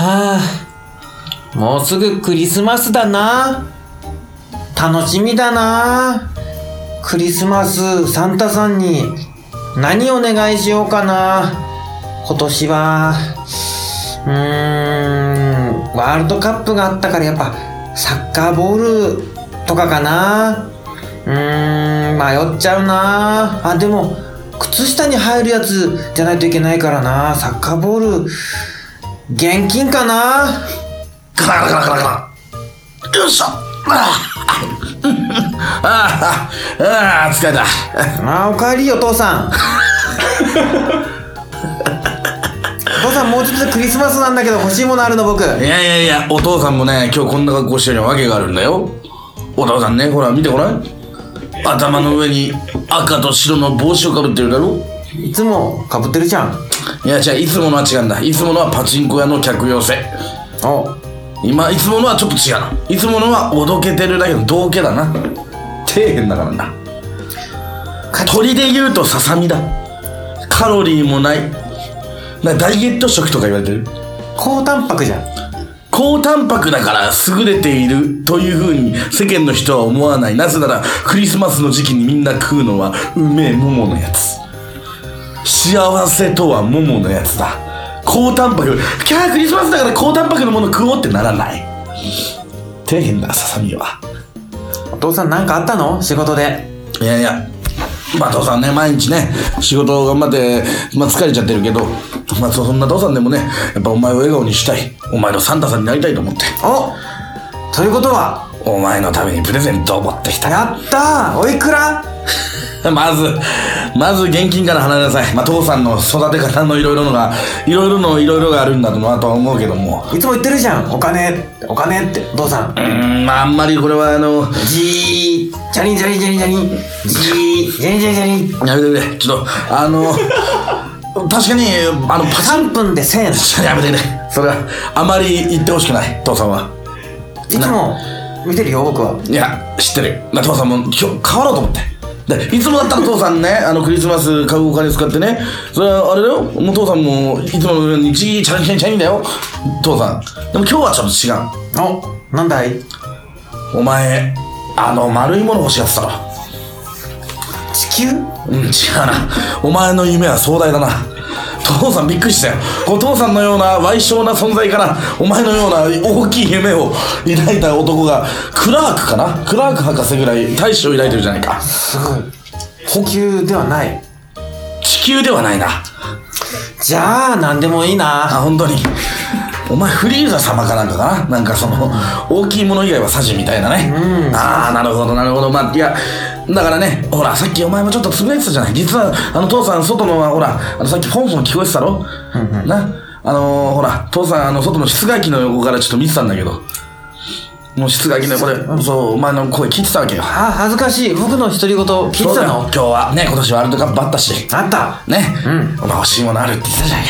はあ、もうすぐクリスマスだな。楽しみだな。クリスマスサンタさんに何お願いしようかな。今年はワールドカップがあったからやっぱサッカーボールとかかな。迷っちゃうな。あ、でも靴下に入るやつじゃないといけないからな。サッカーボール現金かな。 カラカラカラカラカラ。よいしょ。疲れた。 おかえりよ父さん。お父さんもうちょっとでクリスマスなんだけど欲しいものあるの僕。 いやお父さんもね今日こんな格好してるには訳があるんだよ。お父さんねほら見てごらん。頭の上に赤と白の帽子をかぶってるだろ。 いつもかぶってるじゃん。 いや違う、いつものは違うんだ。いつものはパチンコ屋の客寄せ。いつものはちょっと違うな。いつものはおどけてるだけど道家だな。底辺だからな。鳥で言うとささみだ。カロリーもない。ダイエット食とか言われてる。 高タンパクじゃん。 高タンパクだから優れているという風に世間の人は思わない。なぜならクリスマスの時期にみんな食うのはうめえ桃のやつ。幸せとは桃のやつだ。高タンパク。クリスマスだから高タンパクのもの食おうってならない。底辺だささみは。 お父さん何かあったの仕事で。 いや父さんね毎日ね仕事頑張って、疲れちゃってるけど、そんな父さんでもねやっぱお前を笑顔にしたい。お前のサンタさんになりたいと思って。 ということはお前のためにプレゼントを持ってきた。 やったー。おいくら？ まず現金から離れなさい。父さんの育て方のいろいろがあるんだとは思うけども。 いつも言ってるじゃん。お金ってお父さん。 あんまりこれはジャリンジャリンジャリンジャリンジャリンジャリンジャリンジャリン。 やめてくれ。ちょっと確かに 3分で1000円。 やめてくれ。それはあまり言ってほしくない父さんは。 いつも見てるよ僕は。 いや知ってる。父さんも今日変わろうと思って。いつもだったら父さんねクリスマス買うお金使ってね、それはあれだよ。もう父さんもいつものようにチャリンチャリンだよ父さん。でも今日はちょっと違う。 なんだい？ お前丸いもの欲しがってたろ。 地球？ 違うな。お前の夢は壮大だな。父さんびっくりしたよ。お父さんのような矮小な存在からお前のような大きい夢を抱いた男がクラーク博士ぐらい大志を抱いてるじゃないか。 すごい。地球ではない。 地球ではないな。 じゃあ何でもいいな。 本当に。お前フリーザ様かなんかかな。なんか大きいもの以外はサジみたいなね。なるほど。いやだからねほらさっきお前もちょっとつぶやいてたじゃない。実は父さん外のほらさっきポンポン聞こえてたろ。なほら父さん外の室外機の横からちょっと見てたんだけど、もう室外機の横でお前の声聞いてたわけよ。 恥ずかしい。僕の独り言聞いてたの？ 今日はね今年ワールドカップあったし。 あったね。お前欲しいものあるって言ってたじゃん。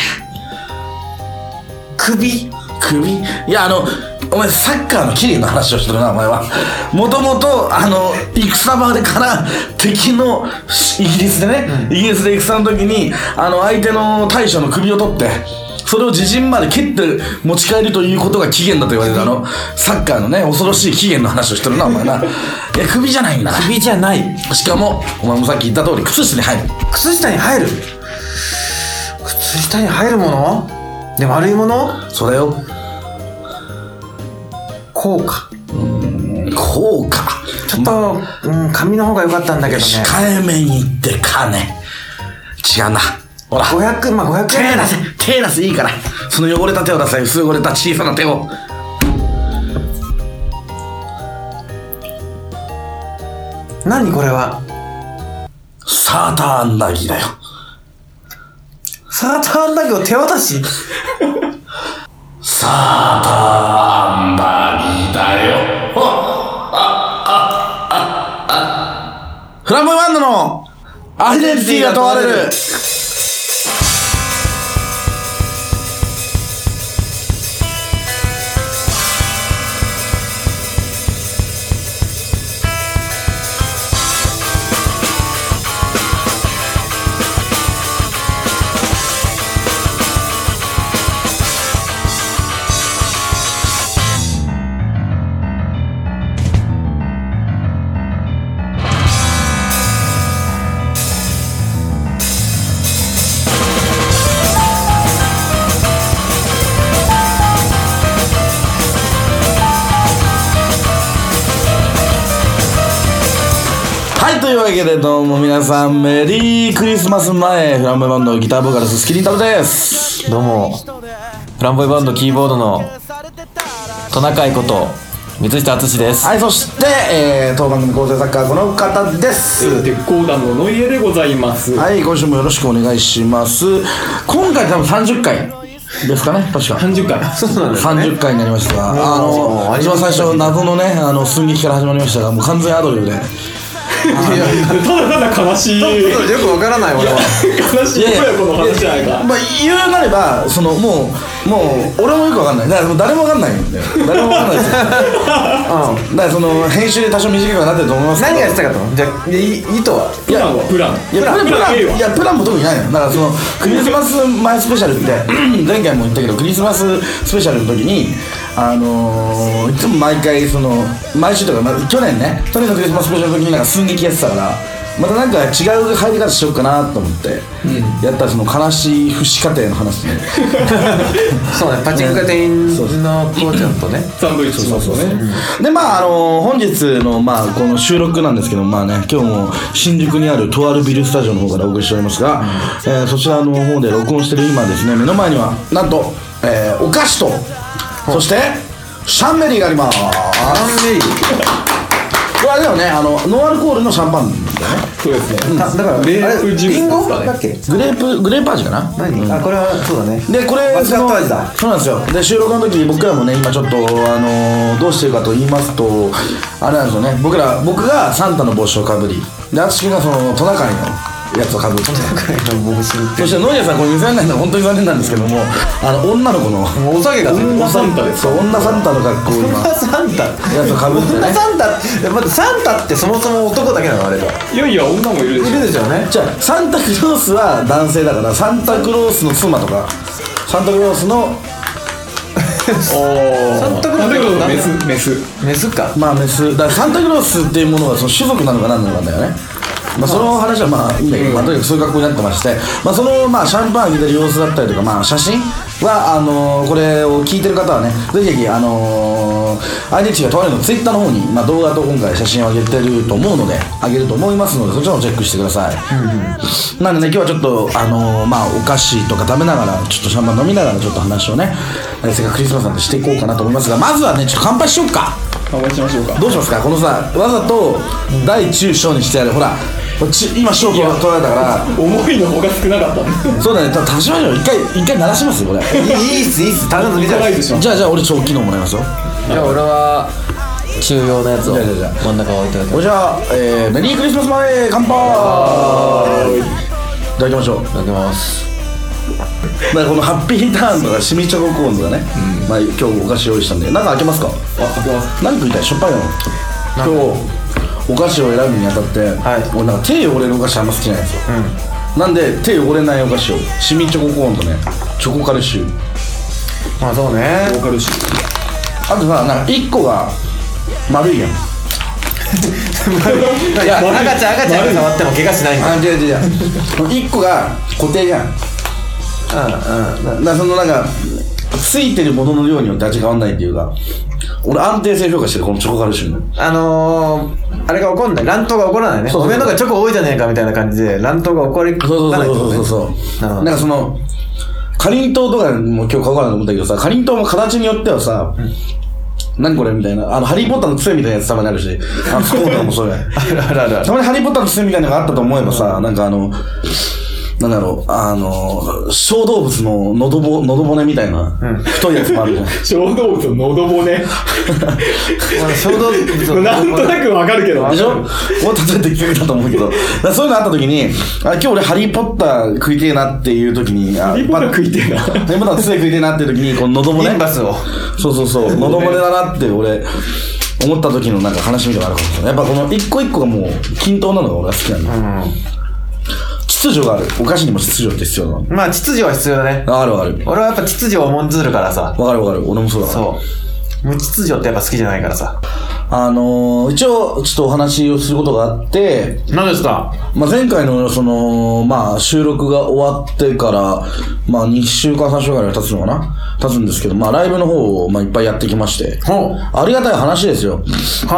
首？ いやお前サッカーのキリの話をしてるなお前は。もともと戦場でから敵のイギリスでね、イギリスで戦の時に相手の大将の首を取ってそれを自陣まで蹴って持ち帰るということが起源だと言われるサッカーのね恐ろしい起源の話をしてるなお前な。いや首じゃないんだな。 首じゃない。 しかもお前もさっき言った通り靴下に入る。 靴下に入る？靴下に入るもので丸いもの？ それよ。 効果。 効果。 ちょっと、紙の方が良かったんだけどね。 控えめに言って金。違うな。ほら。 500円。 手出せいいから。その汚れた手を出せ。薄汚れた小さな手を。 何これは？ サーターアンダギーだよ。 サーターアンダギーを手渡し？ サーターアンダギーだよ。フランボイバンドのアイデンティティが問われる。 いうわけでどうも皆さんメリークリスマス前、フランボイバンドギターボーカルススキリンタロです。 どうもフランボイバンドキーボードのトナカイこと三下敦です。 はい、そして、当番組構成作家この方です。 鉄鋼団のノイエでございます。 はい、今週もよろしくお願いします。今回多分30回ですかね、確か 30回そうなんですね。 30回になりましたが、一番最初謎のね寸劇から始まりましたが、もう完全アドリブでただただ悲しい、 よくわからない俺は悲しい親子の話じゃないか。 まあ言うなればもう俺もよくわかんない。だからもう誰もわかんないんだよ。誰もわかんないですよ。だから編集で多少短くはなってると思いますけど。 何がしたかと。じゃあ意図はプランはプランプランも特にないの。だからクリスマス前スペシャルって前回も言ったけど、クリスマススペシャルの時にいつも毎回毎週とか、去年のクリスマススペシャルの時になんか寸劇やってたから、またなんか違う入り方しようかなと思って、やったら悲しい父子家庭の話ね。 そうね、パチンコ屋店員の父ちゃんとねサンドイッチそうね。 で本日のこの収録なんですけど、今日も新宿にあるとあるビルスタジオの方からお送りしておりますが、そちらの方で録音してる今ですね、目の前にはなんと、お菓子とそしてシャンメリーがあります。 シャンメリーこれあれだよね、ノンアルコールのシャンパンだよね。 そうですね。 だからグレープジュースリンゴですかね。 だっけ。 グレープ味かな。 何、これはそうだね。 でこれマスカット味だ。 そうなんですよ。で収録の時僕らもね、今ちょっとどうしてるかと言いますと、あれなんですよね、僕がサンタの帽子をかぶり、で淳君がトナカイのやつをかぶって、そしてノイアさん、これ見せられないのは本当に残念なんですけども、女の子のお下げが女サンタです。 女サンタの格好を今女サンタやつをかぶってね。 女サンタってサンタってそもそも男だけなのあれは。 いやいや、女もいるでしょ。 いるでしょうね。 じゃあサンタクロースは男性だから、サンタクロースの妻とかサンタクロースのサンタクロースのメスか。 メスだから、サンタクロースっていうものが種族なのか何なのかだよね。その話はいいんだけど、とにかくそういう格好になってまして、シャンパンあげてる様子だったりとか、写真はこれを聞いてる方はね、ぜひぜひIDT がとあるのツイッターの方に、動画と今回写真を上げてると思うので、上げると思いますので、そちらもチェックしてください。なんでね、今日はちょっとお菓子とか食べながら、ちょっとシャンパン飲みながらちょっと話をね、せっかくクリスマスなんでしていこうかなと思いますが、まずはね、ちょっと乾杯しようか。 乾杯しましょうか。 どうしますか、このわざと大中小にしてある、ほら今小取られたから思いの方が少なかった。 そうだね、足しましょう。一回鳴らしますよこれ。 いいっす頼む。 じゃあ俺長機能もらいますよ。 じゃあ俺は中庸のやつを真ん中置いておいて。 じゃあメリークリスマスまで乾杯。いただきましょう。いただきます。だからこのハッピーターンとかシミチョココーンとかね、今日お菓子用意したんで、中開けますか。 開けます。 何食いたい？しょっぱいの。今日お菓子を選ぶにあたって、俺なんか手汚れるお菓子あんま好きなんですよ。なんで手汚れないお菓子を、シミチョココーンとね、チョコカルシュー。 そうね。 チョコカルシュー。 あとなんか1個が丸いやん。 いや、赤ちゃんが触っても怪我しないんだ。 違う1個が固定じゃん。だからなんかついてるものの量によって味変わんないっていうか、俺安定性評価してる、このチョコカルシューのあれが起こんない、乱闘が起こらないね。おめえのがチョコ多いじゃねえかみたいな感じで乱闘が起こりかないってことね。 そうなんかかりんとうとかも今日買おうかなと思ったけどさ、かりんとうも形によってはさ、何これみたいな、ハリーポッターの杖みたいなやつたまにあるし、スコーンとかもそうや。ある。たまにハリーポッターの杖みたいなのがあったと思えばさ、なんかなんだろう、小動物の喉骨みたいな、太いやつもあるじゃん。 小動物の喉骨。 小動物なんとなくわかるけど。 でしょ？もう例えて聞けたと思うけど、そういうのあった時に、今日俺ハリーポッター食いてえなっていう時に、 ハリーポッター食いてえな。ハリーポッターの杖食いてえなっていう時に、この喉骨。 インバスを。 そう、喉骨だなって俺、思った時のなんか話みたいなのがあるかもしれない。やっぱこの一個一個がもう均等なのが俺は好きなんだ。秩序がある。お菓子にも秩序って必要なの。 秩序は必要だね。 ある。 俺はやっぱ秩序を重んずるからさ。 わかる。俺もそうだから。 そう。無秩序ってやっぱ好きじゃないからさ。 一応ちょっとお話をすることがあって、 何ですか？ 前回の収録が終わってから2週間3週間ぐらい経つのかな、経つんですけど、ライブの方をいっぱいやってきまして、ありがたい話ですよ。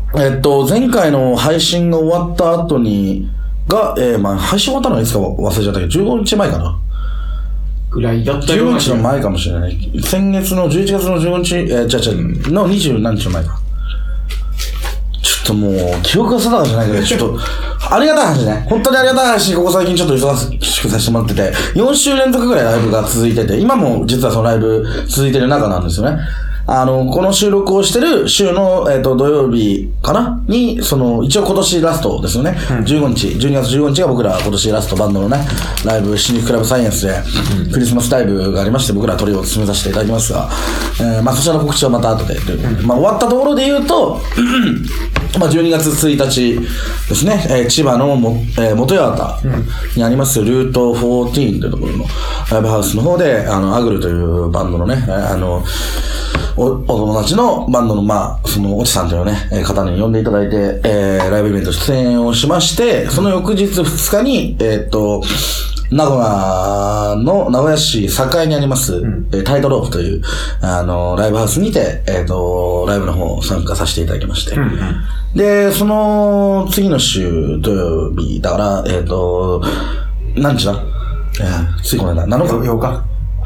前回の配信が終わった後に、まあ、配信終わったのはいつか忘れちゃったけど、15日前かな。 ぐらいだったよう 15 な日の前かもしれない。先月の11月の15日、の20何日の前か。ちょっともう、記憶が定かじゃないけど、ちょっと、ありがたい話ね。本当にありがたい話、ここ最近ちょっと忙しくさせてもらってて、4週連続ぐらいライブが続いてて、今も実はそのライブ続いてる中なんですよね。この収録をしてる週の、土曜日かなに、一応今年ラストですよね。12月15日が僕ら今年ラストバンドのね、ライブ、新宿クラブサイエンスで、クリスマスライブがありまして、僕らトリを進めさせていただきますが、まあ、そちらの告知はまた後で。まあ、終わったところで言うと、まあ、12月1日ですね、千葉の元八幡にありますルート14というところのライブハウスの方で、アグルというバンドのね、お友達のバンドの、まあ、おちさんというね、方に呼んでいただいて、ライブイベント出演をしまして、その翌日2日に、名古屋市栄にあります、タイトロープという、ライブハウスにて、ライブの方参加させていただきまして。で、その次の週土曜日、だから、何日だついこの間、7日 ?8 日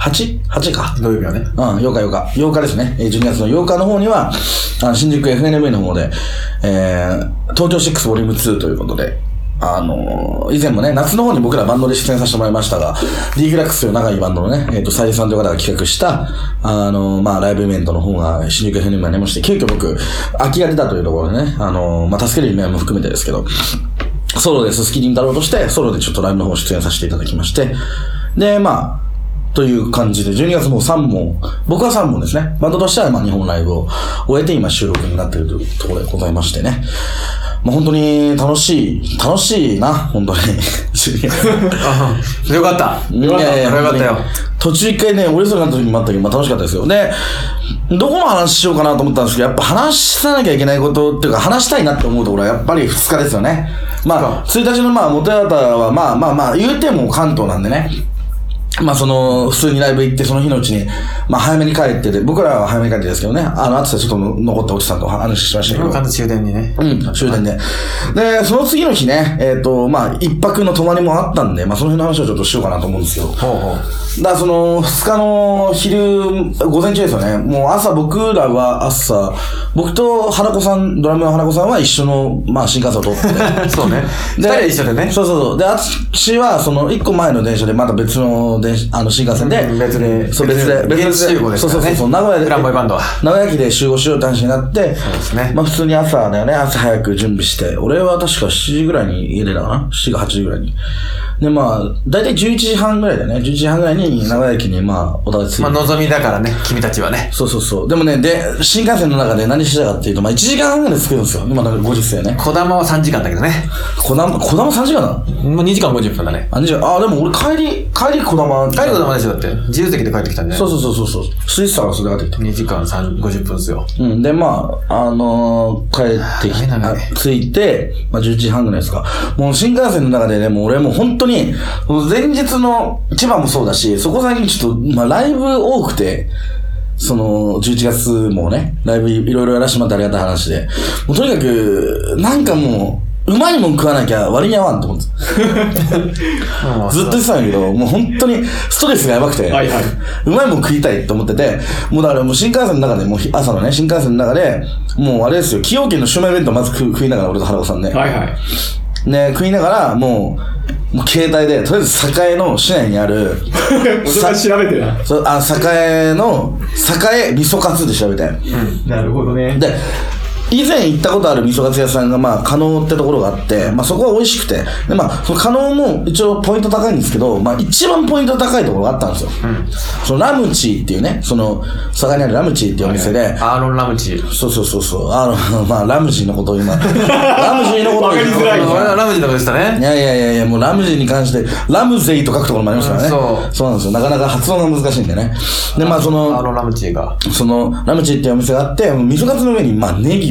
8か。 土曜日はね。 8日ですね。12月の8日の方には、新宿 FNV の方で、東京6ボリューム2ということで、以前もね、夏の方に僕らバンドで出演させてもらいましたが、D グラックスという長いバンドのね、スタイリストさんという方が企画した、まあ、ライブイベントの方が新宿 FNV になりまして、急遽僕、空きが出たというところでね、まあ、助ける夢も含めてですけど、ソロでススキリン太郎として、ソロでちょっとライブの方出演させていただきまして、で、まあ、という感じで、12月も3本、僕は3本ですね。バンドとしてはまあ2本ライブを終えて今収録になっているというところでございましてね。まあ本当に楽しいな、本当に。 よかった。よかったよ。 途中一回ね、折れそうになった時もあったけど、まあ楽しかったですよ。で、どこの話しようかなと思ったんですけど、やっぱ話さなきゃいけないことっていうか、話したいなって思うところはやっぱり2日ですよね。まあ、1日のまあ、元八幡はまあ、言うても関東なんでね。まあ普通にライブ行って、その日のうちに、まあ早めに帰ってて、僕らは早めに帰ってですけどね、あとちょっと残ったおじさんと話しましたけど。 終電にね。 終電で。で、その次の日ね、まあ一泊の泊まりもあったんで、まあその辺の話をちょっとしようかなと思うんですけど。だから2日の昼、午前中ですよね。もう僕らは僕と原子さん、ドラムの原子さんは一緒の、まあ新幹線を取って。 そうね。2人は一緒でね。 そう。で、私は1個前の電車でまた別の新幹線で、 別で。 現地集合ですからね。そう、名古屋で。 グランボイバンドは。 名古屋駅で集合しようって話になって、 そうですね。 まあ普通に朝だよね、朝早く準備して、俺は確か7時ぐらいに家出たかな ?7 か8時ぐらいに。で、まあ、だいたい11時半ぐらいだよね。11時半ぐらいに名古屋駅にまあ、お互い着いて。 まあ、望みだからね、君たちはね。 そう。でもね、新幹線の中で何してたかっていうと、まあ1時間半ぐらいで着くんですよ。今の50歳ね。 小玉は3時間だけどね。 小玉3時間なの？ もう2時間50分だね。 2時間。でも俺帰り小玉ですよ、だって。自由席で帰ってきたんじゃない？ そう。スイスからそれが帰ってきた。 2時間50分ですよ。 で、まあ、帰ってきて、着いて、まあ11時半ぐらいですか。もう新幹線の中でね、もう俺もう本当に、前日の千葉もそうだし、そこ最近ちょっと、まあライブ多くて、11月もね、ライブいろいろやらせてもらってありがたい話で、もうとにかく、なんかもう、うまいもん食わなきゃ割に合わんと思って。ずっと言ってたんだけど、もう本当にストレスがやばくて、うまいもん食いたいと思ってて、もうだからもう新幹線の中で、もう朝のね、新幹線の中で、もうあれですよ、崎陽軒のシウマイ弁当まず食いながら、俺と原子さんね。ね、食いながら、もう携帯で、とりあえず栄の市内にある、 それ調べてな。 栄の、栄味噌カツで調べて。 なるほどね。 で、以前行ったことある味噌カツ屋さんが、まあ、加納ってところがあって、まあ、そこは美味しくて、で、まあ、その加納も一応ポイント高いんですけど、まあ、一番ポイント高いところがあったんですよ。そのラムチーっていうね、佐賀にあるラムチーっていうお店で、 アーロンラムチー。 そう。まあ、ラムジーのことを今、ラムジーのことを言う。 ラムジーのことでしたね。 いや、もうラムジーに関して、ラムゼイと書くところもありますからね。そうなんですよ。なかなか発音が難しいんでね。で、まあ、 アーロンラムチーが。 ラムチーっていうお店があって、味噌カツの上に、まあ、ネギ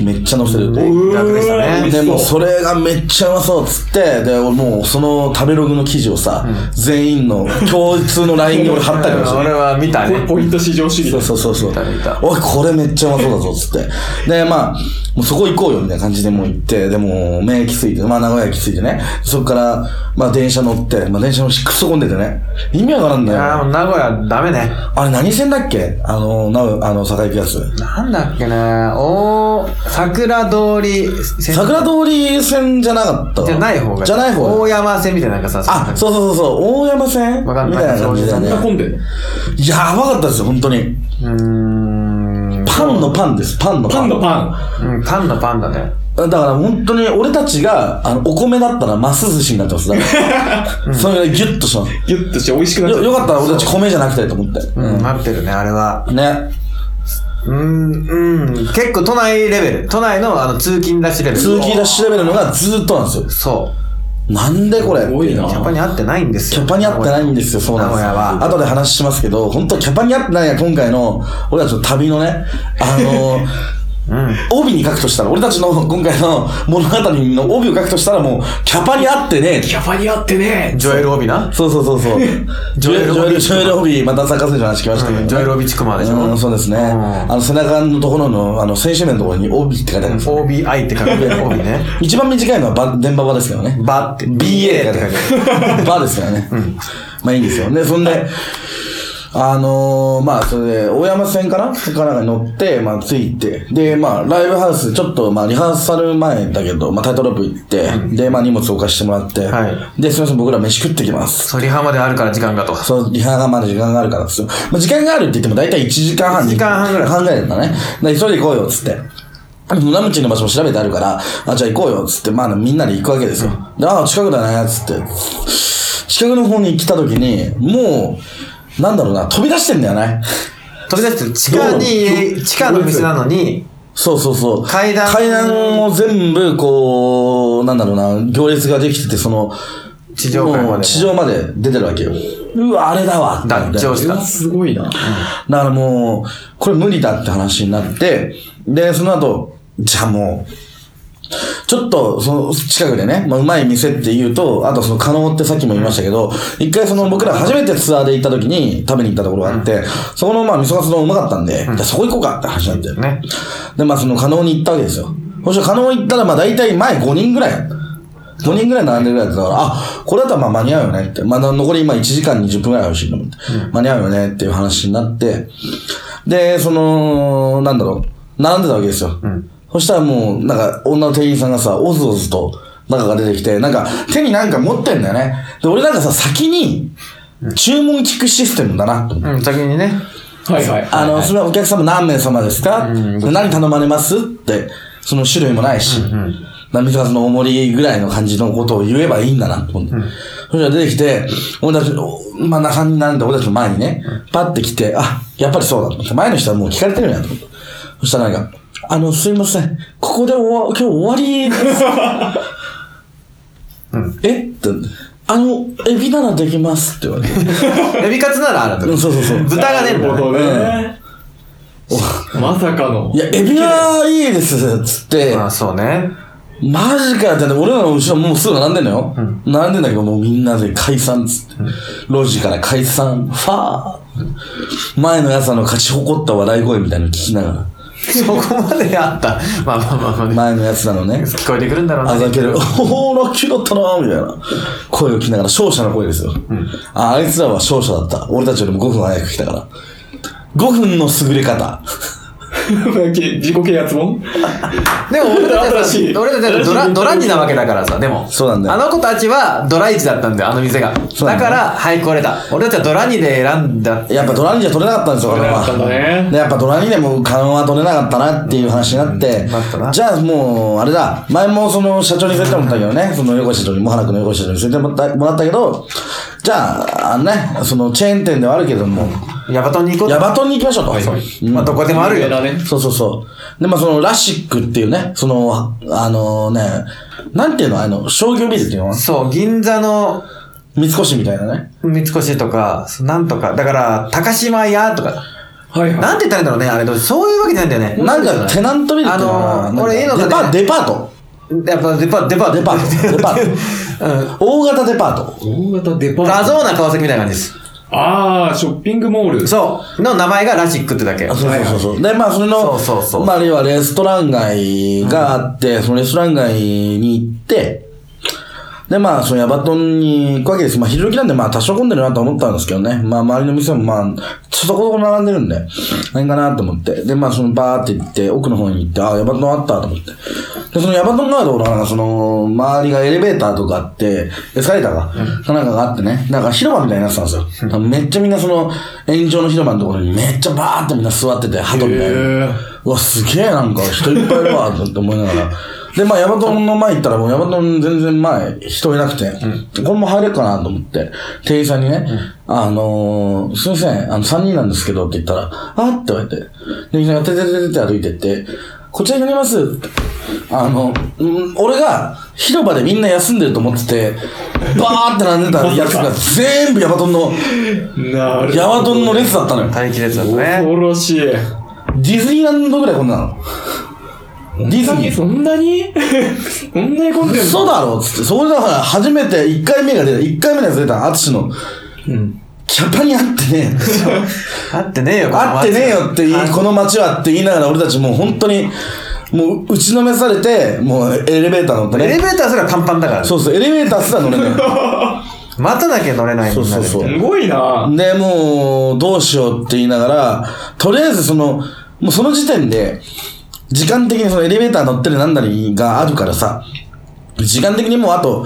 めっちゃ乗せるって。 楽でしたね。 でもうそれがめっちゃうまそうっつって、でもうその食べログの記事をさ、全員の共通の LINE に俺貼ったりとかして。 俺は見たね。 ポイント至上主義。 そう。 見た。 おい、これめっちゃうまそうだぞっつって。で、まあ、もうそこ行こうよみたいな感じでもう行って、でも、名駅着いて、まあ名古屋駅着いてね、そっから、まあ電車乗って、まあ電車のクソ混んでてね、意味わからんだよ。 ああ、名古屋ダメね。 あれ何線だっけ栄行くやつ。 なんだっけね、桜通り線。 桜通り線じゃなかったじゃない方が。 じゃない方大山線みたいななんかさ。 あ、そう、大山線わかんないみたいな感じだよそんなね。 混んでるの？ やばかったですよ、本当に。パンのパンです、パンのパン。 パンのパン。 うん、パンのパンだね。 だから本当に俺たちが、お米だったらマス寿司になってます。だからそれがギュッとしたの。 ギュッとして美味しくなっちゃう。 よかったら俺たち米じゃなくてと思って。 なってるね、あれは。 ね。 結構都内レベル。都内の通勤ラッシュレベル。 通勤ラッシュレベルのがずーっとなんですよ。 そう。 なんでこれすごいな。 キャパに合ってないんですよ。 キャパに合ってないんですよ、そうなんです。 名古屋は後で話しますけど、本当キャパに合ってないが今回の、俺たちの旅のね、帯に書くとしたら、俺たちの今回の物語の帯を書くとしたらもう、キャパに合ってねえ。 キャパに合ってね。 ジョエル帯な。 そう。ジョエル帯、またサッカー選手の話来ましたけどね。 ジョエル帯ちくまでしょ。 そうですね。背中のところの、選手名のところに帯って書いてあるんですよ。 OBI って書く帯ね。 一番短いのは電波場ですけどね。 バって。 BA って書いてある。バですからね。まあいいんですよ。で、そんで、まあ、それで、大山線から乗って、まあ、着いて、で、まあ、ライブハウス、ちょっと、まあ、リハーサル前だけど、まあ、タイトロープ行って、で、まあ、荷物置かしてもらって、で、すみません、僕ら飯食ってきます。 そう、リハまであるから時間がと。 そう、リハがまだ時間があるからですよ。まあ、時間があるって言っても、だいたい1時間半。 1時間半ぐらい。 半ぐらいだったね。で、急いで行こうよ、つって。村口の場所も調べてあるから、じゃあ行こうよ、つって、まあ、みんなで行くわけですよ。で、近くだね、つって。近くの方に来た時に、もう、なんだろうな、飛び出してんだよね。 飛び出してる。地下の店なのに、 そう。 階段を全部、こう、なんだろうな、行列ができてて、 地上階まで。 地上まで出てるわけよ。うわ、あれだわ。 脱臼した。 すごいな。 だからもう、これ無理だって話になって、で、その後、じゃあもう、ちょっと、その近くでね、まあ、うまい店って言うと、あと加納ってさっきも言いましたけど、一回僕ら初めてツアーで行った時に食べに行ったところがあって、そこのまあ味噌カツ丼うまかったんで、じゃあそこ行こうかって話になって。 ね。 で、まあ加納に行ったわけですよ。そして加納行ったらまあ大体前5人ぐらい。5人ぐらい並んでるぐらいだったから、これだったらまあ間に合うよねって。まだ残り今1時間20分ぐらい欲しいと思って。間に合うよねっていう話になって、で、なんだろう、並んでたわけですよ。そしたらもう、なんか、女の店員さんがさ、おずおずと中が出てきて、なんか、手になんか持ってんだよね。で、俺なんかさ、先に、注文聞くシステムだな、と思って。 先にね。 はい。 それはお客様何名様ですか？何頼まれますって、その種類もないし、味噌カツの大盛りぐらいの感じのことを言えばいいんだな、と思って。そしたら出てきて、俺たち、まあ、3人なんで俺たちの前にね、パッて来て、やっぱりそうだと思って。前の人はもう聞かれてるんやと思って。そしたらなんか、すいません。ここで今日終わりです。えって、エビならできますって言われて。 エビカツならある。 そう。 豚が出るんだね。 まさかの。 いや、エビはいいです、つって。 まあ、そうね。 マジかって、俺らの後ろもうすぐ並んでんのよ。並んでんだけど、もうみんなで解散つって。路地から解散、ファー。前のやつ勝ち誇った笑い声みたいなの聞きながら。 そこまであった。まあ。 前のやつらのね。 聞こえてくるんだろうな。 あざける。ラッキーだったなみたいな。声を聞きながら、勝者の声ですよ。あいつらは勝者だった。俺たちよりも5分早く来たから。5分の優れ方。 自己啓発本でも俺たちドランジなわけだからさ、でも。 そうなんだよ。 あの子たちはドライチだったんだよ、あの店が。だから、はい、これだ。俺たちはドラニで選んだ。 やっぱドラニじゃ取れなかったんですよ、 取れなかったんだね。 で、やっぱドラニでもカノンは取れなかったなっていう話になって、じゃあもう、あれだ、前も社長に連れてもらったけどね、横井社長に、モハナクの横井社長に連れてもらったけど、じゃあ、チェーン店ではあるけども、 ヤバトンに行こう。 ヤバトンに行きましょうと。 まあ、どこでもあるよ。 そう。で、まあ、ラシックっていうね、なんていうの商業ビルっていうの？ そう、銀座の、 三越みたいなね。 三越とか、なんとか、だから、高島屋とか。 はいはい。 なんて言ったらいいんだろうね、あれ。そういうわけじゃないんだよね。 なんかテナントビルっていうのは俺いいのかね。 デパート。 やっぱデパート。 大型デパート。 大型デパート。 画像な川崎みたいな感じです。 あー、ショッピングモール。 そうの名前がラシックってだけ。 そうで、まあそれのまあ要はレストラン街があって、そのレストラン街に行って、で、まあ、そのヤバトンに行くわけです。まあ、昼時なんで、まあ、多少混んでるなと思ったんですけどね。まあ、周りの店も、まあ、そこそこ並んでるんで、何かなと思って。で、まあ、その、バーって行って、奥の方に行って、あ、ヤバトンあったと思って。で、そのヤバトンガードが、その、周りがエレベーターとかあって、エスカレーターが、なんかがあってね、なんか広場みたいになってたんですよ。めっちゃみんなその、炎上の広場のところにめっちゃバーってみんな座ってて、鳩みたいな。うわ、すげえなんか人いっぱいいるわ、って思いながら。で、まあ、ヤバトンの前行ったら、もうヤバトン全然前、人いなくて、これも入れるかなと思って、店員さんにね、すいません、3人なんですけどって言ったら、あって言われて、店員さんがててててて歩いてって、こちらになりますって。俺が広場でみんな休んでると思ってて、バーって並んでたやつが全部ヤバトンの、ヤバトンの列だったのよ。 待機列だったね。 恐ろしい。 ディズニーランドぐらいこんなの。ディズニーそんなにこんなに混んでんの？ 嘘だろっつって。それだから初めて1回目が出た。1回目のやつ出た。アツシの。キャパに合ってねえ。 合ってねえよ。 合ってねえよってこの街はって言いながら俺たちもう本当に、もう打ちのめされて、もうエレベーター乗ってね。 エレベーターすらパンパンだから。 そうそう、エレベーターすら乗れない。 待たなきゃ乗れないんだ。 そう。 すごいな。 で、もう、どうしようって言いながら、とりあえずもうその時点で、時間的にそのエレベーター乗ってるなんだりがあるからさ、時間的にもうあと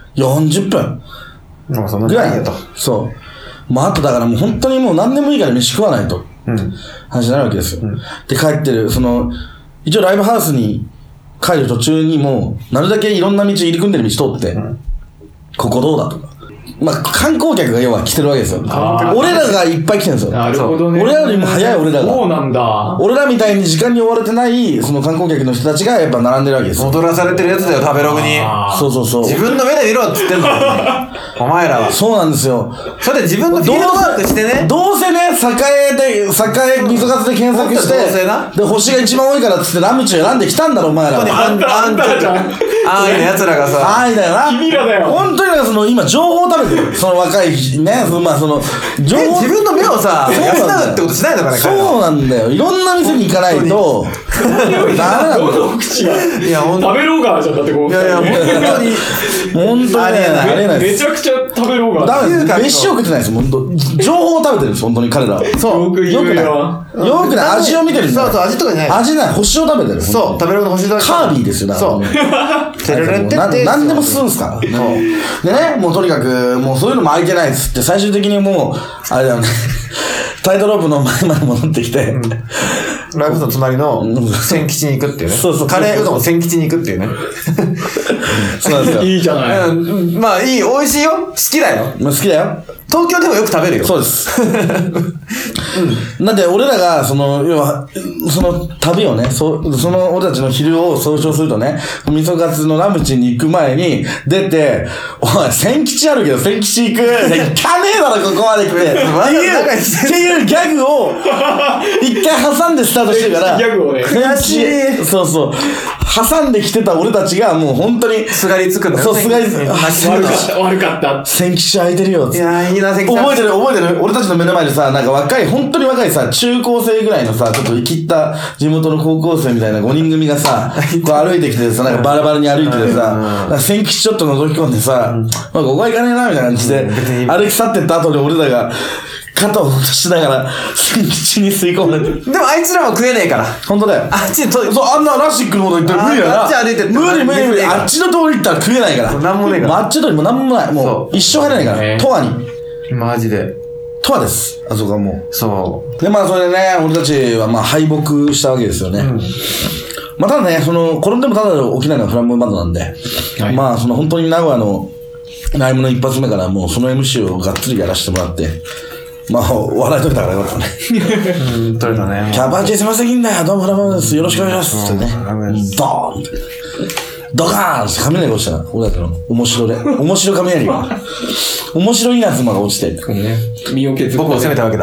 40分ぐらいだと。そう。もうあとだからもう本当にもう何でもいいから飯食わないと。話になるわけですよ。で、帰ってる、一応ライブハウスに帰る途中にも、なるだけいろんな道入り組んでる道通って、ここどうだとか。まあ、観光客が要は来てるわけですよ。俺らがいっぱい来てるんですよ。 なるほどね。 俺らよりも早い俺らが。 そうなんだ。 俺らみたいに時間に追われてない、その観光客の人たちがやっぱ並んでるわけですよ。 踊らされてるやつだよ、食べログに。 そう。 自分の目で見ろって言ってんの。お前らは。 そうなんですよ。 それで自分のフィールドワークしてね。 どうせね、栄みそかつで検索して、で、星が一番多いからっつってラムチを選んできたんだろ、お前らは。 あんたじゃん。 あーいの奴らがさ。 あーいだよな。 君らだよ。 本当になんか今情報を食べてる。その若いね、まあ情報。 自分の目をさ、養うってことしないのかね、 そうなんだよ。いろんな店に行かないと、ダメなんだよ。 口が。いや、ほんと。食べローガーじゃん、だってこう。 いや、本当にありえない。 めちゃくちゃ食べローガー。 ダメです。飯を食ってないです、本当。情報を食べてるんです、本当に彼らは。 そう。 よくない。 よくない。味を見てるんだよ。 そう、味とかじゃない。 味ない。星を食べてる。 そう、食べログの星だけ。 カービィですよ、だから。そう。 テレレってって何でも吸うんすから。でね、もうとにかく、もうそういうのも空いてないっつって、最終的にもう、あれだよね、タイトロープの前まで戻ってきて、 ライブの隣の千吉に行くっていうね。 そう。 カレーうどん千吉に行くっていうね。 そうなんですよ。 いいじゃない。 まあいい、美味しいよ。好きだよ。 好きだよ。 東京でもよく食べるよ。 そうです。なんで俺らが、要は、旅をね、俺たちの昼を総称するとね、味噌カツのラムチに行く前に出て、おい、千吉あるけど千吉行く。行かねえだろ、ここまで来て。っていうギャグを、一回挟んでスタートしてるから。 ギャグをね。 悔しい。 そう。挟んできてた俺たちがもう本当に。 すがりつくんだよ。 そう、すがりつく。 悪かった。 千吉空いてるよ。 いやいいな、千吉。 覚えてる俺たちの目の前でさ、なんか本当に若いさ、中高生ぐらいのさ、ちょっと生きった地元の高校生みたいな5人組がさ、こう歩いてきてさ、なんかバラバラに歩いててさ、なんか千吉ちょっと覗き込んでさ、まあここは行かねえな、みたいな感じで、歩き去ってった後で俺らが、肩を落としながら、千吉に吸い込まれて。 でもあいつらも食えねえから。 本当だよ。 あっちにそう、あんなラシックのこと言ったら無理だよな。 あっち歩いてって。 無理。あっちの通り行ったら食えないから。 なんもねえから。 あっちの通りもなんもない。もう、一生入れないから。とわに。 マジで。 とわです。あそこはもう。 そう。 で、まあそれでね、俺たちはまあ敗北したわけですよね。まあただね、転んでもただで起きないのがフランボイバンドなんで、まあ本当に名古屋のライブの一発目からもうその MC をがっつりやらせてもらって、まあ、笑いとれたからよかったね。 取れたね。 キャパチ狭すぎんだよ。どうもフランボイバンドです。よろしくお願いします。ってね。ドーンって。ドカーンって雷が落ちたな。俺たちの面白雷が。面白い稲妻が落ちて。 身を削って。 僕を責めたわけだ。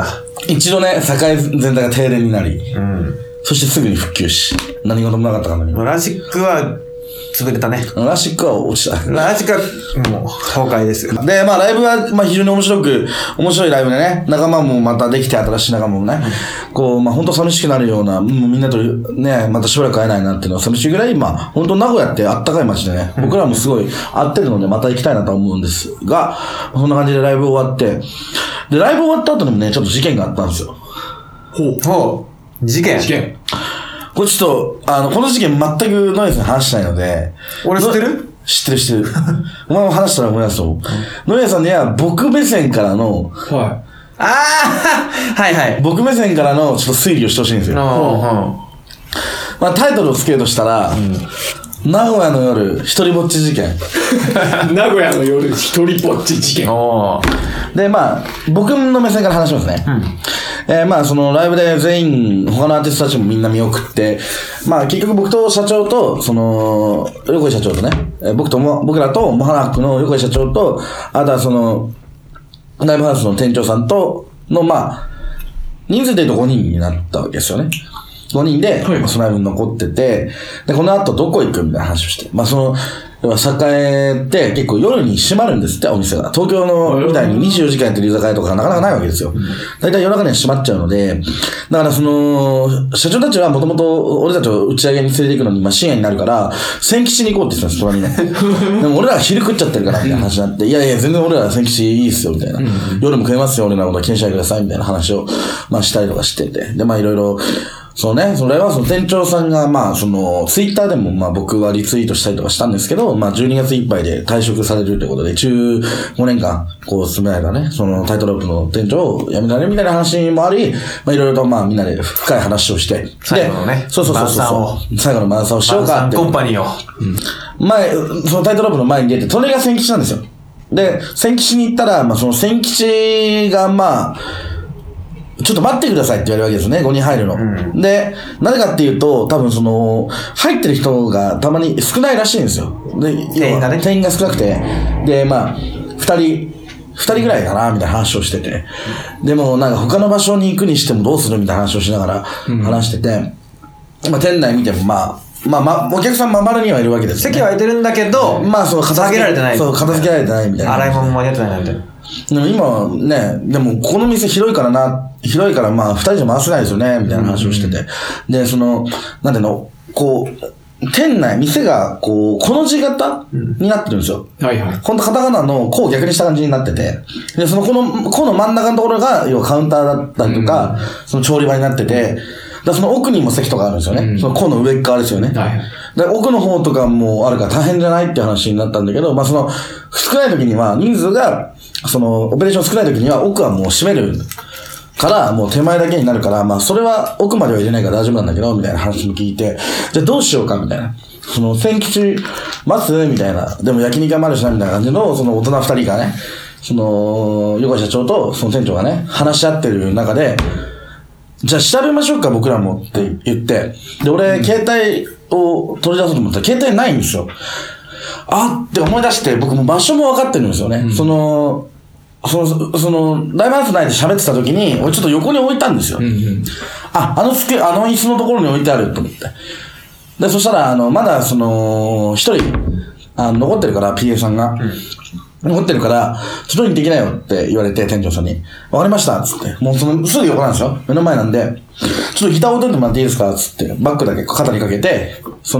一度ね、栄全体が停電になり、 うん。 そしてすぐに復旧し、何事もなかったかのに。 ラジックは潰れたね。 ラシックは落ちた。 ラジックはもう崩壊です。 で、まあライブは、まあ非常に面白いライブでね、仲間もまたできて、新しい仲間もね、こう、まあ本当寂しくなるような、もうみんなとね、またしばらく会えないなっていうのは寂しいぐらい、まあ本当名古屋ってあったかい街でね、僕らもすごい合ってるのでまた行きたいなと思うんですが、そんな感じでライブ終わって、で、ライブ終わった後にもね、ちょっと事件があったんですよ。 ほう。事件。 これちょっと、この事件全くノイズに話したいので。 俺知ってる？ 知ってる。お前も話したら思い出すと思う。ノイズさんには僕目線からの、 はああはいはい。 僕目線からのちょっと推理をしてほしいんですよ。まあタイトルをつけるとしたら、名古屋の夜、一人ぼっち事件。 い。名古屋の夜、一人ぼっち事件。 で、まあ、僕の目線から話しますね。まあ、そのライブで全員、他のアーティストたちもみんな見送って、まあ、結局僕と社長と、その、横井社長とね、僕らとモハナックの横井社長と、あとはその、ライブハウスの店長さんとの、まあ、人数で言うと5人になったわけですよね。5人で、そのライブに残ってて、で、この後どこ行くみたいな話をして。まあ、その、栄って結構夜に閉まるんですって、お店が。東京のみたいに24時間やってる居酒屋とかがなかなかないわけですよ。だいたい夜中には閉まっちゃうので、だからその、社長たちはもともと俺たちを打ち上げに連れて行くのに、まあ深夜になるから、千吉に行こうって言ってたんです、隣にね。でも俺らは昼食っちゃってるから、みたいな話になって、いやいや、全然俺ら千吉いいっすよ、みたいな。夜も食えますよ、俺らのことは気にしないでください、みたいな話を、まあしたりとかしてて。で、まあいろいろ、そうね、そのライブハウスの店長さんが、まあ、その、ツイッターでも、まあ僕はリツイートしたりとかしたんですけど、まあ12月いっぱいで退職されるということで、15年間、こう、進められたね、そのタイトロープの店長を辞められるみたいな話もあり、まあいろいろと、まあみんなで深い話をして、 最後のね、 そう。最後のマンサをしようかって。 コンパニーを。 前、そのタイトロープの前に出て、それが千吉なんですよ。で、千吉に行ったら、まあその千吉が、まあ、ちょっと待ってくださいって言われるわけですね、5人入るの。で、なぜかっていうと、多分その、入ってる人がたまに少ないらしいんですよ。で、 店員がね。 店員が少なくて。で、まあ、2人ぐらいかな、みたいな話をしてて。でも、なんか他の場所に行くにしてもどうするみたいな話をしながら話してて。まあ、店内見てもまあ、お客さんまばらにはいるわけですよね。 席は空いてるんだけど、 まあ、そう、 片付けられてない。 そう、片付けられてないみたいな。 洗い物も間に合ってないな、みたいな。 でも今ね、でもこの店広いからまあ2人じゃ回せないですよね、みたいな話をしてて。で、その、なんていうの、こう、店内、店がこう、この字型になってるんですよ。 はいはい。 ほんとカタカナのこう逆にした感じになってて。で、そのこの真ん中のところが、要はカウンターだったりとか、その調理場になってて、だその奥にも席とかあるんですよね。そのこの上側ですよね。 はい。 で、奥の方とかもあるから大変じゃないって話になったんだけど、まあその、少ない時には、人数が、その、オペレーション少ない時には奥はもう閉めるから、もう手前だけになるから、まあそれは奥までは入れないから大丈夫なんだけど、みたいな話も聞いて、じゃあどうしようか、みたいな。その、千吉、待つみたいな。でも焼肉屋もあるしな、みたいな感じの、その大人二人がね、その、横井社長とその店長がね、話し合ってる中で、じゃあ調べましょうか、僕らもって言って、で、俺、携帯を取り出そうと思ったら、携帯ないんですよ。あって思い出して、僕も場所も分かってるんですよね。その、ライブハウス内で喋ってた時に、俺ちょっと横に置いたんですよ。あの椅子のところに置いてあると思って。で、そしたら、まだ一人、残ってるから、PA さんが。残ってるから、ちょっとにできないよって言われて、店長さんに。わかりましたつって。もうすぐ横なんですよ。目の前なんで、ちょっとギター置いといてもらっていいですかつって、バッグだけ肩にかけて、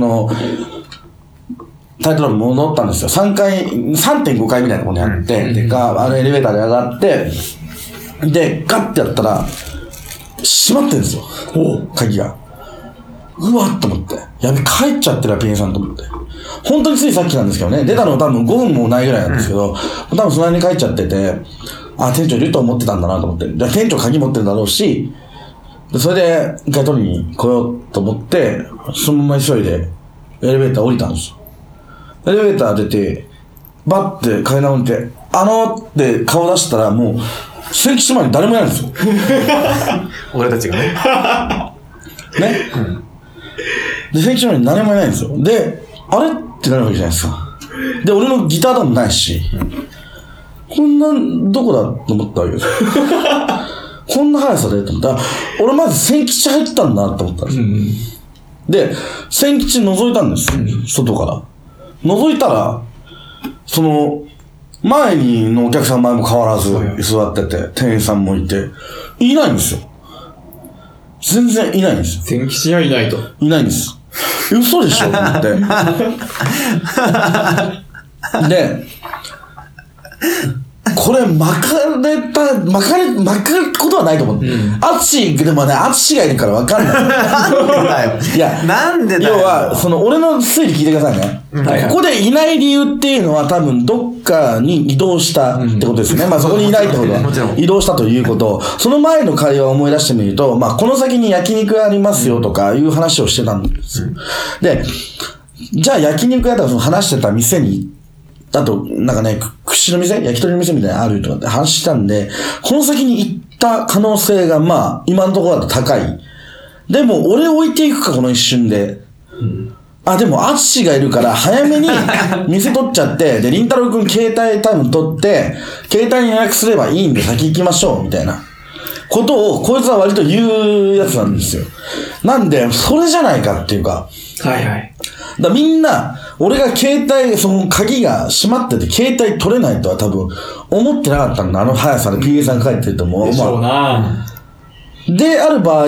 タイトル戻ったんですよ。3.5 階みたいなところにあって、で、エレベーターで上がって、で、ガッてやったら、閉まってるんですよ。鍵が。うわっと思って。やべ、帰っちゃってるわ、PA さんと思って。本当についさっきなんですけどね。出たの多分5分もないぐらいなんですけど、多分その間に帰っちゃってて、あ、店長いると思ってたんだなと思って。で、店長鍵持ってるんだろうし、でそれで一回取りに来ようと思って、そのまま急いでエレベーター降りたんですよ。エレベーター出て、バッて階段降りて、って顔出したらもう、千吉前に誰もいないんですよ。 俺たちがね。 ね。で、千吉前に誰もいないんですよ。で、あれってなるわけじゃないですか。で、俺のギターでもないし、こんなん、どこだと思ったわけですよ。 こんな速さでと思ったら、俺まず千吉入ったんだなと思ったんですよ。で、千吉覗いたんです。外から。覗いたら、その、前にのお客さん前も変わらず座ってて、店員さんもいて、いないんですよ。全然いないんですよ。 千吉はいないと。 いないんです。嘘でしょと思って。で、これ巻かれることはないと思う。アツシでもね、アツシがいるから分かんない。いや、 なんでだよ。 要は、俺の推理聞いてくださいね。ここでいない理由っていうのは多分どっかに移動したってことですよね。まあそこにいないってことは、移動したということ。その前の会話を思い出してみると、まあこの先に焼肉ありますよとかいう話をしてたんですよ。で、じゃあ焼肉屋とかその話してた店にあと、なんかね、串の店焼き鳥の店みたいなのあるとかって話したんで、この先に行った可能性が、まあ、今のところだと高い。でも、俺置いていくか、この一瞬で。でも、アツシがいるから、早めに店取っちゃって、で、りんたろうくん携帯多分取って、携帯に予約すればいいんで先行きましょう、みたいなことを、こいつは割と言うやつなんですよ。なんで、それじゃないかっていうか。 はいはい。 みんな、俺が携帯、その鍵が閉まってて、携帯取れないとは多分、思ってなかったんだ。あの速さで PA さん帰ってると思う。 でしょうな。 である場合、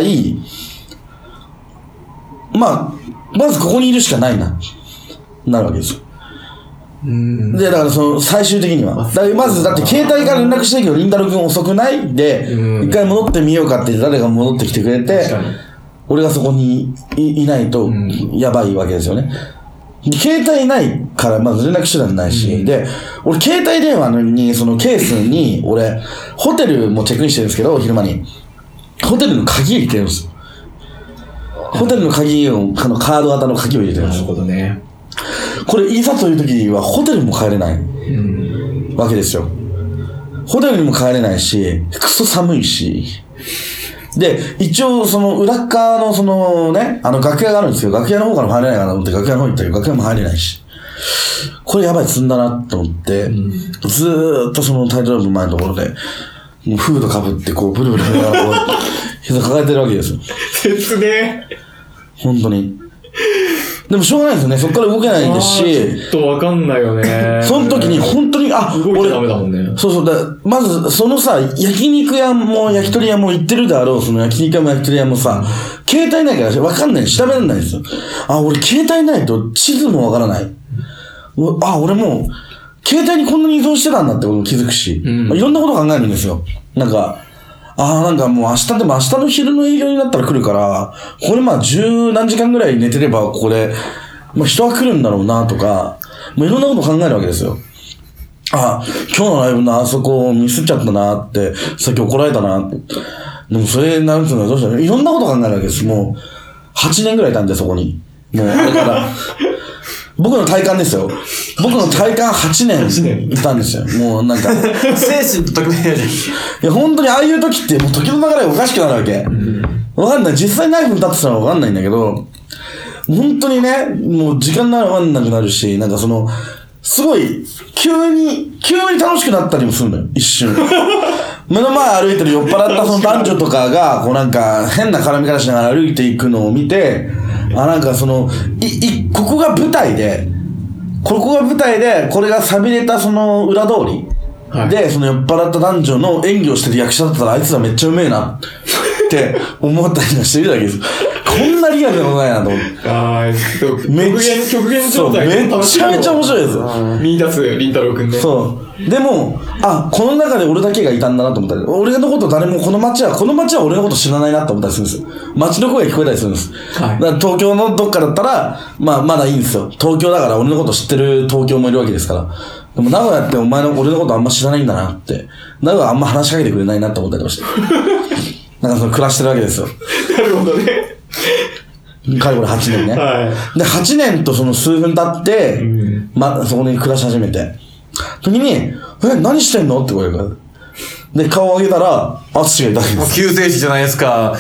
まずここにいるしかないなるわけですよ。で、だから最終的には。まず、だって携帯から連絡してるけど、りんたろうくん遅くないで、一回戻ってみようかって誰が戻ってきてくれて、俺がそこに いないとやばいわけですよね。携帯ないからまず連絡手段ないし、で、俺携帯電話にそのケースに俺ホテルもチェックインしてるんですけど、昼間にホテルの鍵入れてるんですよ。ホテルの鍵をカード型の鍵を入れてるんですよ。 なるほどね。 これいざという時はホテルも帰れないわけですよ。ホテルにも帰れないし、クソ寒いし。で、一応裏側のね、楽屋があるんですけど、楽屋の方からも入れないかなと思って楽屋の方行ったけど、楽屋も入れないし。これやばい積んだなと思って、ずーっとタイトルの前のところで、もうフードかぶってこう、ブルブルブルブル膝抱えてるわけですよ。 切ねえ。 本当に。でもしょうがないですよね。そっから動けないですし。 ちょっとわかんないよね。 その時に本当に、 動いちゃダメだもんね。 そうまず焼肉屋も焼き鳥屋も行ってるであろう、その焼肉屋も焼き鳥屋もさ、携帯ないからわかんない。調べられないんですよ。俺携帯ないと地図もわからない。俺もう、携帯にこんなに依存してたんだってことも気づくし、いろんなこと考えるんですよ。なんかもう明日の昼の営業になったら来るから、これ10何時間ぐらい寝てればここで、人は来るんだろうなとか、いろんなこと考えるわけですよ。今日のライブのあそこミスっちゃったなって、さっき怒られたなって。でもそれ、なんつうのどうしたらいろんなこと考えるわけです。もう、8年ぐらいいたんで、そこに。もう、だから、僕の体感ですよ。僕の体感8年いたんですよ。もうなんか。 精神と特命やじゃん。 いや、本当にああいう時ってもう時の流れおかしくなるわけ。わかんない。実際ナイフに立ってたらわかんないんだけど、本当にね、もう時間がわかんなくなるし、なんかすごい、急に楽しくなったりもするのよ。一瞬。目の前歩いてる酔っ払った男女とかが、こうなんか変な絡み方しながら歩いていくのを見て、なんかここが舞台で、これが錆びれた裏通り、はい、で、酔っ払った男女の演技をしてる役者だったらあいつらめっちゃうめえなって思ったりしてるだけです。こんなリアルでもないなと思って。 極限状態めちゃめちゃ面白いですよ。 見出すりんたろうくんね。 そう。でも、この中で俺だけがいたんだなと思ったり、俺のこと誰もこの街は俺のこと知らないなと思ったりするんですよ。街の声が聞こえたりするんです。はい。だから東京のどっかだったら、まだいいんですよ。東京だから俺のこと知ってる東京もいるわけですから。でも名古屋って俺のことあんま知らないんだなって。名古屋あんま話しかけてくれないなって思ったりとかして。なんか暮らしてるわけですよ。 なるほどね。 かれこれ8年ね。はい。で、8年と数分経って、そこに暮らし始めて。時に、何してんのって言われるから。で、顔を上げたら、アツシがいたわけです。 救世主じゃないですか。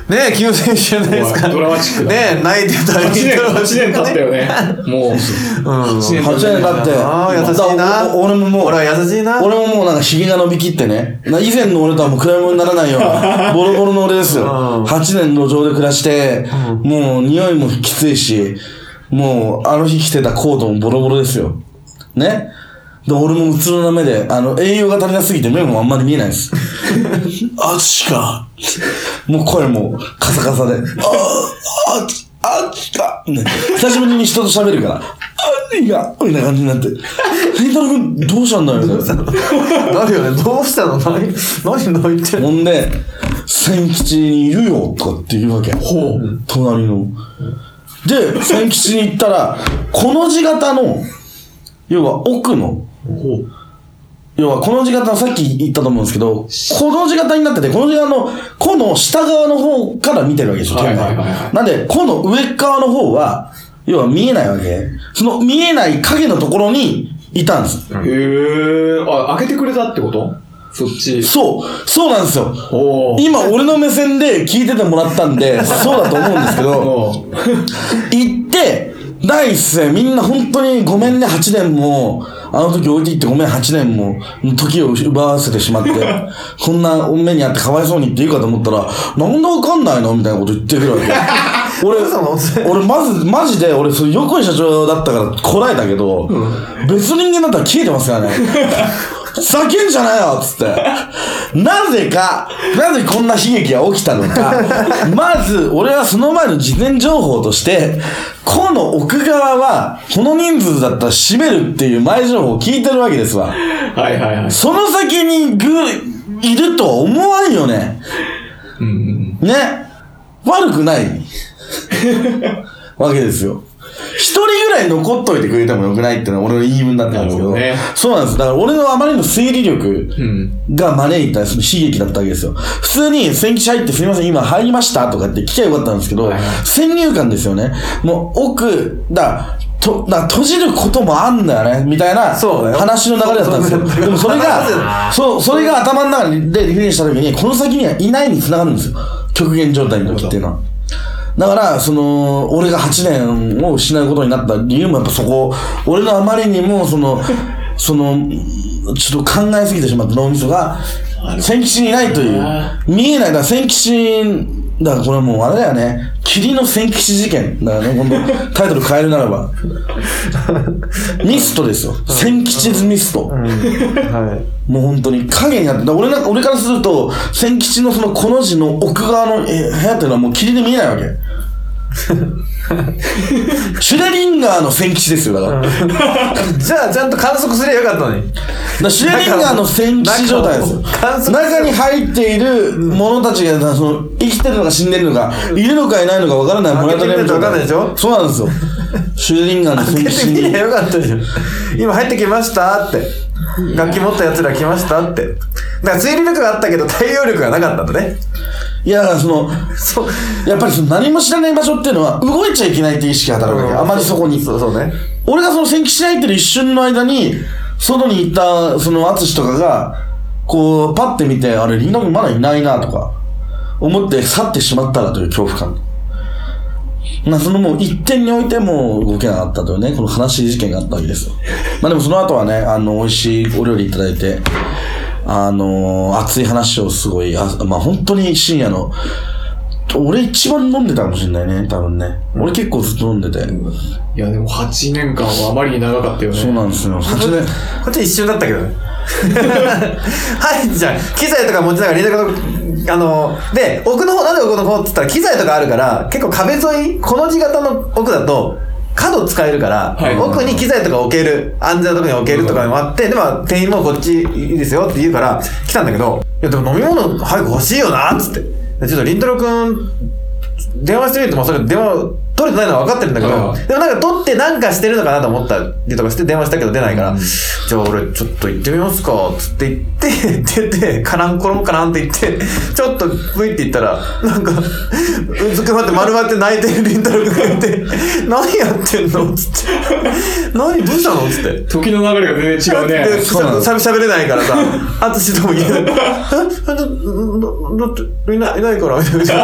ねえ、9年じゃないですか。 ドラマチックだ。 ねえ、泣いてた 8年経ったよね。もう、8年 8年経って。 ああ、優しいな。 俺ももう、 俺は優しいな。 俺ももうなんかヒゲが伸びきってね。以前の俺とはもう比べ物にならないような、ボロボロの俺ですよ。8年路上で暮らして、もう匂いもきついし、もうあの日着てたコートもボロボロですよ。ね。で、俺もうつろな目で、栄養が足りなすぎて目もあんまり見えないです。あっちか。もう声もカサカサで。あっちか。ね。久しぶりに人と喋るから。ありがみたいな感じになって。りんたろくん、どうしたんだよ。 なるよね。どうしたの？何泣いてんの？ ほんで、千吉にいるよとかって言うわけ。ほう。隣の。で、千吉に行ったら、この字型の、要は奥の、要はこの字型のさっき言ったと思うんですけど、この字型になってて、この字型の、この下側の方から見てるわけですよ、なんで、この上側の方は、要は見えないわけ。その見えない影のところにいたんです。 あ、開けてくれたってこと？そっち。そうなんですよ。今、俺の目線で聞いててもらったんで、そうだと思うんですけど、行って、第一声みんな本当にごめんね8年もあの時置いていってごめん8年も時を奪わせてしまってこんな目にあってかわいそうにって言うかと思ったらなんでわかんないのみたいなこと言ってくるわけ俺マジで俺それ横井社長だったからこらえたけど、別人間だったら消えてますからね叫んじゃないよっつってなぜこんな悲劇が起きたのかまず俺はその前の事前情報としてこの奥側はこの人数だったら閉めるっていう前情報を聞いてるわけですわ。その先にいるとは思わんよね。ね、悪くないわけですよ。一人ぐらい残っといてくれてもよくないっていうのは俺の言い分だったんですけど、そうなんです。だから俺のあまりの推理力が招いたその悲劇だったわけですよ。普通に千吉入ってすいません今入りましたとかって聞きゃよかったんですけど、先入観ですよね。もう奥閉じることもあんだよねみたいな話の流れだったんですよ。でもそれが頭の中でリフレインした時にこの先にはいないに繋がるんですよ。極限状態の時っていうのは。だから、俺が8年を失うことになった理由もやっぱそこ、俺のあまりにも、ちょっと考えすぎてしまった脳みそが、千吉にいないという、見えない、だから千吉、だからこれはもうあれだよね、霧の千吉事件。だからね、今度タイトル変えるならば。ミストですよ。千吉ズミスト。もう本当に影になって、俺からすると、千吉のこの字の奥側の部屋っていうのはもう霧で見えないわけ。シュレリンガーの千吉ですよ、だから。 じゃあ、ちゃんと観測すればよかったのに。 シュレリンガーの千吉状態ですよ。中に入っている者たちが、生きてるのか死んでるのか、いるのかいないのか分からないモラトリアム状態。そうなんですよ。シュレリンガーの千吉。 開けてみればよかったじゃん。今入ってきましたって。楽器持った奴ら来ましたって。だから推理力があったけど対応力がなかったんだね。 いや、だからやっぱり何も知らない場所っていうのは動いちゃいけないっていう意識が働くわけ。あまりそこに。そうね。俺が千吉入ってる一瞬の間に、外に行った淳とかが、こう、パッて見て、あれ、リンダ君まだいないなとか、思って去ってしまったらという恐怖感。もう一点においても動けなかったというね、この悲しい事件があったわけですよ。まあでもその後はね、美味しいお料理いただいて、熱い話をすごい、まあ本当に深夜の、俺一番飲んでたかもしれないね、多分ね。俺結構ずっと飲んでて。 いやでも8年間はあまりに長かったよね。 そうなんですよ。8年。 こっち一瞬だったけどね。はい、じゃあ、機材とか持ちながら、で、奥の方、なんで奥の方って言ったら機材とかあるから、結構壁沿い、この字型の奥だと、角使えるから、奥に機材とか置ける、安全なところに置けるとかもあって、でも店員もこっちいいですよって言うから来たんだけど、いやでも飲み物早く欲しいよなっつって。ちょっとりんたろくん、電話してみると、それ電話取れてないのは分かってるんだけど、でもなんか取ってなんかしてるのかなと思ったりとかして電話したけど出ないから、じゃあ俺ちょっと行ってみますかつって言って出てカランコロンカランって言ってちょっとブイって言ったらなんかうずくまって丸まって泣いてるりんたろーくんがいて何やってんのつって何どうしたのつって時の流れが全然違うね。 で喋れないからさあつしとも言えないだっていないからみたい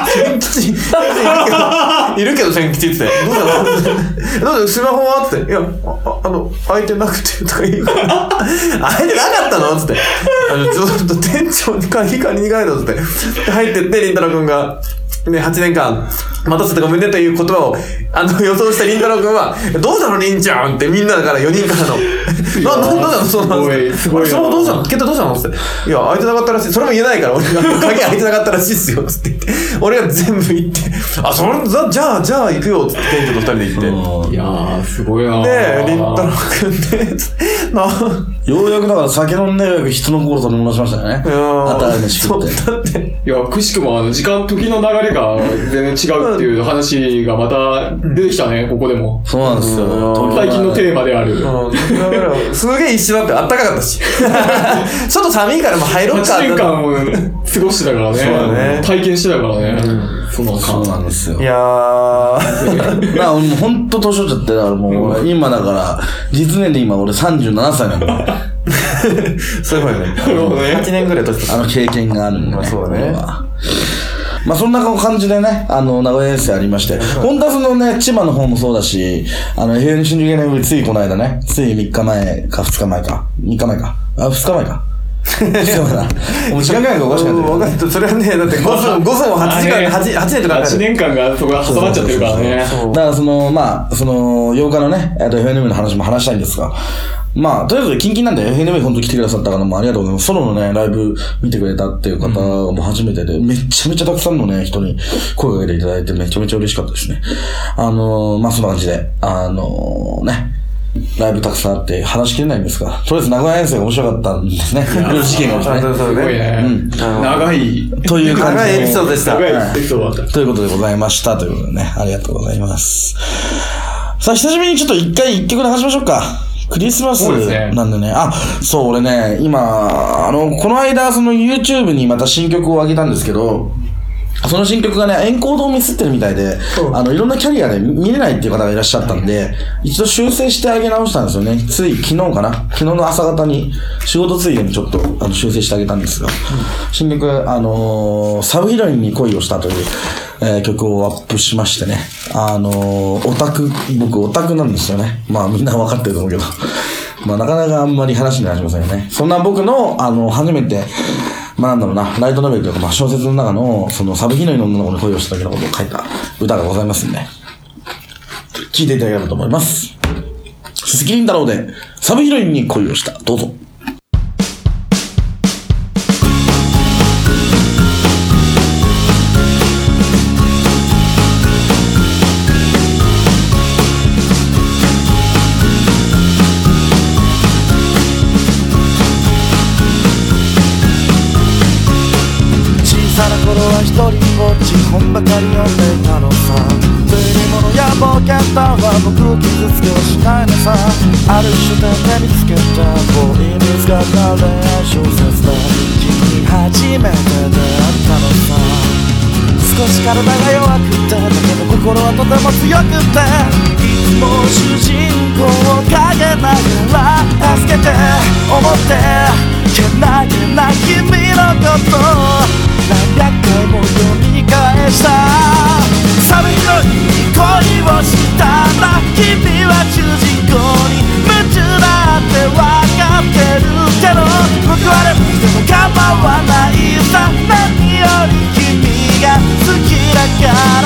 ないるけど千吉ってどうしたのスマホはっていや空いてなくてとか言うから空いてなかったのつってちょっと店長に鍵借りに帰るのつって入ってってりんたろーくんがね、8年間待たせてごめんねという言葉を予想したりんたろーくんはどうしたのりんちゃんってみんなだから4人からのなんなのそうなんですすごいな。 どうしたのケットどうしたのつっていや空いてなかったらしいそれも言えないから俺が鍵空いてなかったらしいっすよつって言って俺が全部言ってじゃあ行くよつって店長と2人で行っていやーすごいな。 でりんたろーくんでようやくだから酒飲んでようやく人の心と飲ましましたよね。新しい飯食って。 いやくしくも時の流れが全然違うっていう話がまた出てきたね、ここでも。 そうなんですよ。 最近のテーマである。 すげえ一緒だってあったかかったしちょっと寒いからもう入ろうか 8年間を過ごしてたからね。 そうだね体験してたからね。 そうなんですよ。 いやー俺もうほんと年取っちゃってだからもう俺今だから実年で今俺37歳なんだそういうことね8年ぐらい年取った経験があるんでね。 そうだねまあそんな感じでね、名古屋遠征ありまして、本当はそのね、千葉の方もそうだし、平成新宿ゲームついこの間ね、つい3日前か2日前か、2日前か、2日前か。そうだ。もう時間がおかしくなってる。 それはね、だって5分も8時間、8年とか 8年間がそこが挟まっちゃってるからね。 だから8日のね、FNM の話も話したいんですが、まあ、とりあえず、キンキンなんで、FNM 本当来てくださった方もありがとうございます。ソロのね、ライブ見てくれたっていう方も初めてで、めちゃめちゃたくさんのね、人に声かけていただいて、めちゃめちゃ嬉しかったですね。まあ、そんな感じで、ね、ライブたくさんあって話しきれないんですが、とりあえず名古屋遠征が面白かったんですね。いろいろ事件が起きてね。 すごいね。長い。 という感じで。 長いエピソードでした。 長いエピソードだった。 ということでございました。ということでね、ありがとうございます。さあ、久しぶりにちょっと一曲流しましょうか。クリスマスなんでね。そう、俺ね、今、この間、YouTube にまた新曲を上げたんですけど、その新曲がね、エンコードをミスってるみたいで、いろんなキャリアで見れないっていう方がいらっしゃったんで、一度修正してあげ直したんですよね。つい昨日かな、昨日の朝方に仕事ついでにちょっと修正してあげたんですが、新曲、サブヒロインに恋をしたという、曲をアップしましてね、僕オタクなんですよね。まあみんなわかってると思うけど、まあなかなかあんまり話になりませんよね。そんな僕の、初めて、まあなんだろうな、ライトノベルというか、まあ小説の中の、サブヒロインの女の子に恋をした時のことを書いた歌がございますんで、聴いていただければと思います。鈴木凛太郎で、サブヒロインに恋をした。どうぞ。 一人ぼっち本ばかり読んでいたのさ。推理物や冒険探は僕を傷つけはしないのさ。ある種で目につけたボーイに使った恋愛小説で君に初めて出会ったのさ。少し体が弱くてだけど心はとても強くて、いつも主人公を陰ながら助けて思ってけなげな君のこと何百回も読み返した。サブヒロインに恋をしたんだ。君は主人公に夢中だって分かってるけど、僕はでもしても構わないさ。何より君が好きだから。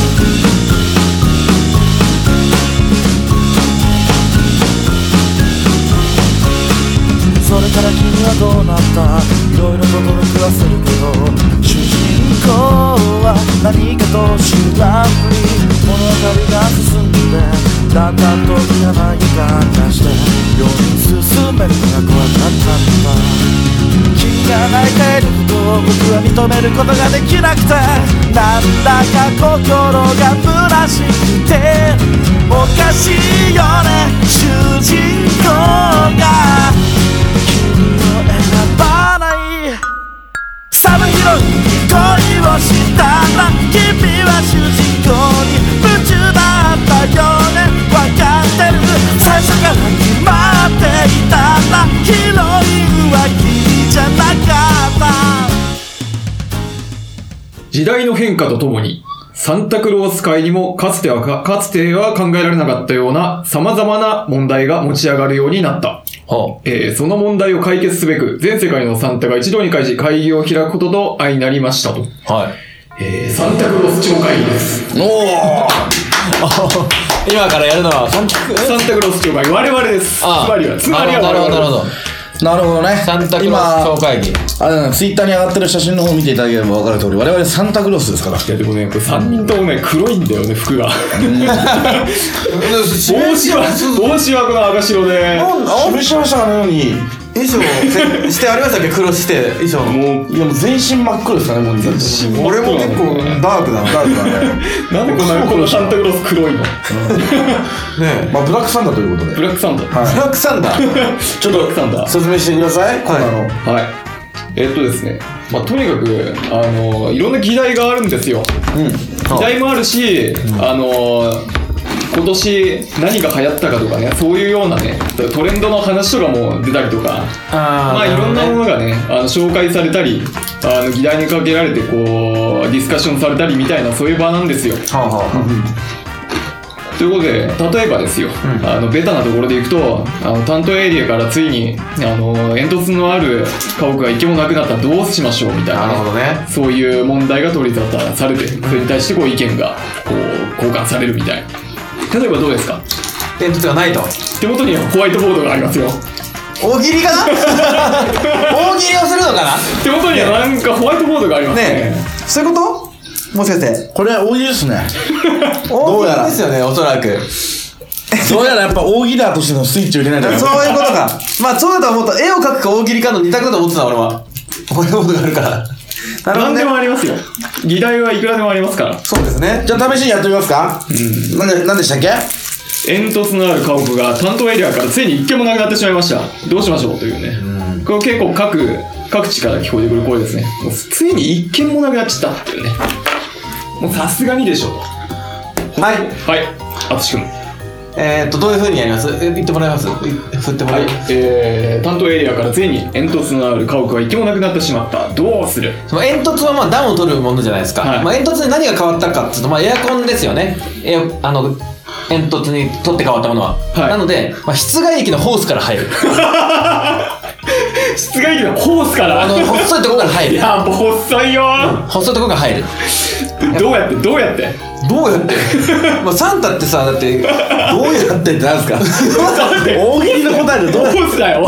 それから君はどうなった？いろいろと出わせるけど、主人公は何かと修羅ぶり。物語が進んでだんだんと嫌な予感がして、世に進めるのが怖かったんだ。君が泣いていることを僕は認めることができなくて、なんだか心が虚おかしいよね主人公が君を選ばないサブヒロインに恋をしたら君は主人公に夢中だったよねわかってる最初から決まっていたらヒロインは君じゃなかった時代の変化とともにサンタクロース界にもかつては考えられなかったような様々な問題が持ち上がるようになった。その問題を解決すべく全世界のサンタが一堂に会し会議を開くことと相なりましたと。 はい。 サンタクロース超会議です。 おお今からやるのはサンタクロース超会議。我々です。つまりはなるほどなるほど。 なるほどね。 サンタクロース超会議。 ツイッターに上がってる写真の方を見ていただければ分かる通り、我々サンタクロースですから。 いやでもね、これ3人ともね、黒いんだよね、服が。帽子はこの赤白で。 示しましたかのように。 衣装してありましたっけ黒して衣装もういやもう全身真っ黒ですかねもう俺も結構ダークだねなんでこのサンタクロース黒いのねえまあブラックサンダーということでブラックサンダーブラックサンダーちょっと説明してくださいはいですねまあとにかくいろんな議題があるんですよ議題もあるし今年何が流行ったかとかねそういうようなねトレンドの話とかも出たりとかまあいろんなものがね紹介されたり議題にかけられてこうディスカッションされたりみたいなそういう場なんですよ。ということで例えばですよ、ベタなところでいくと担当エリアからついに煙突のある家屋が一軒もなくなったらどうしましょうみたいな、 なるほどね、 そういう問題が取り沙汰されてそれに対してこう意見がこう交換されるみたいな。例えばどうですか？ 煙突がないと手元にホワイトボードがありますよ。 大喜利かな大喜利をするのかな。 手元にはなんかホワイトボードがありますね。 そういうこと？もしかしてこれ大喜利ですね大喜利ですよねおそらくどうやらやっぱ大喜利だとしてのスイッチを入れないとそういうことかまあそうだと思った。絵を描くか大喜利かの2択だと思ってた俺は。ホワイトボードがあるから何でもありますよ。議題はいくらでもありますから。 そうですね。 じゃあ試しにやってみますか。何でしたっけ？ 煙突のある家屋が担当エリアからついに一軒もなくなってしまいました。どうしましょうというね。これ結構各地から聞こえてくる声ですね。もうついに一軒もなくなっちゃったっていうね。もうさすがにでしょ。 はいはい淳君。 どういう風にやります？言ってもらえます？振ってもらえます？ 担当エリアからついに煙突のある家屋が一軒もなくなってしまった。どうする？ その煙突はまあ暖を取るものじゃないですか。 はいまあ、煙突で何が変わったかっていうと、まあ、エアコンですよね。煙突に取って変わったものは。はい、なので、まあ、室外機のホースから入る。 室外機のホースから細いとこから入る。 いや細いよ細いとこから入る。 どうやってまあサンタってさだってどうやってってなんですか大喜利の答えでどうやってホースだよ。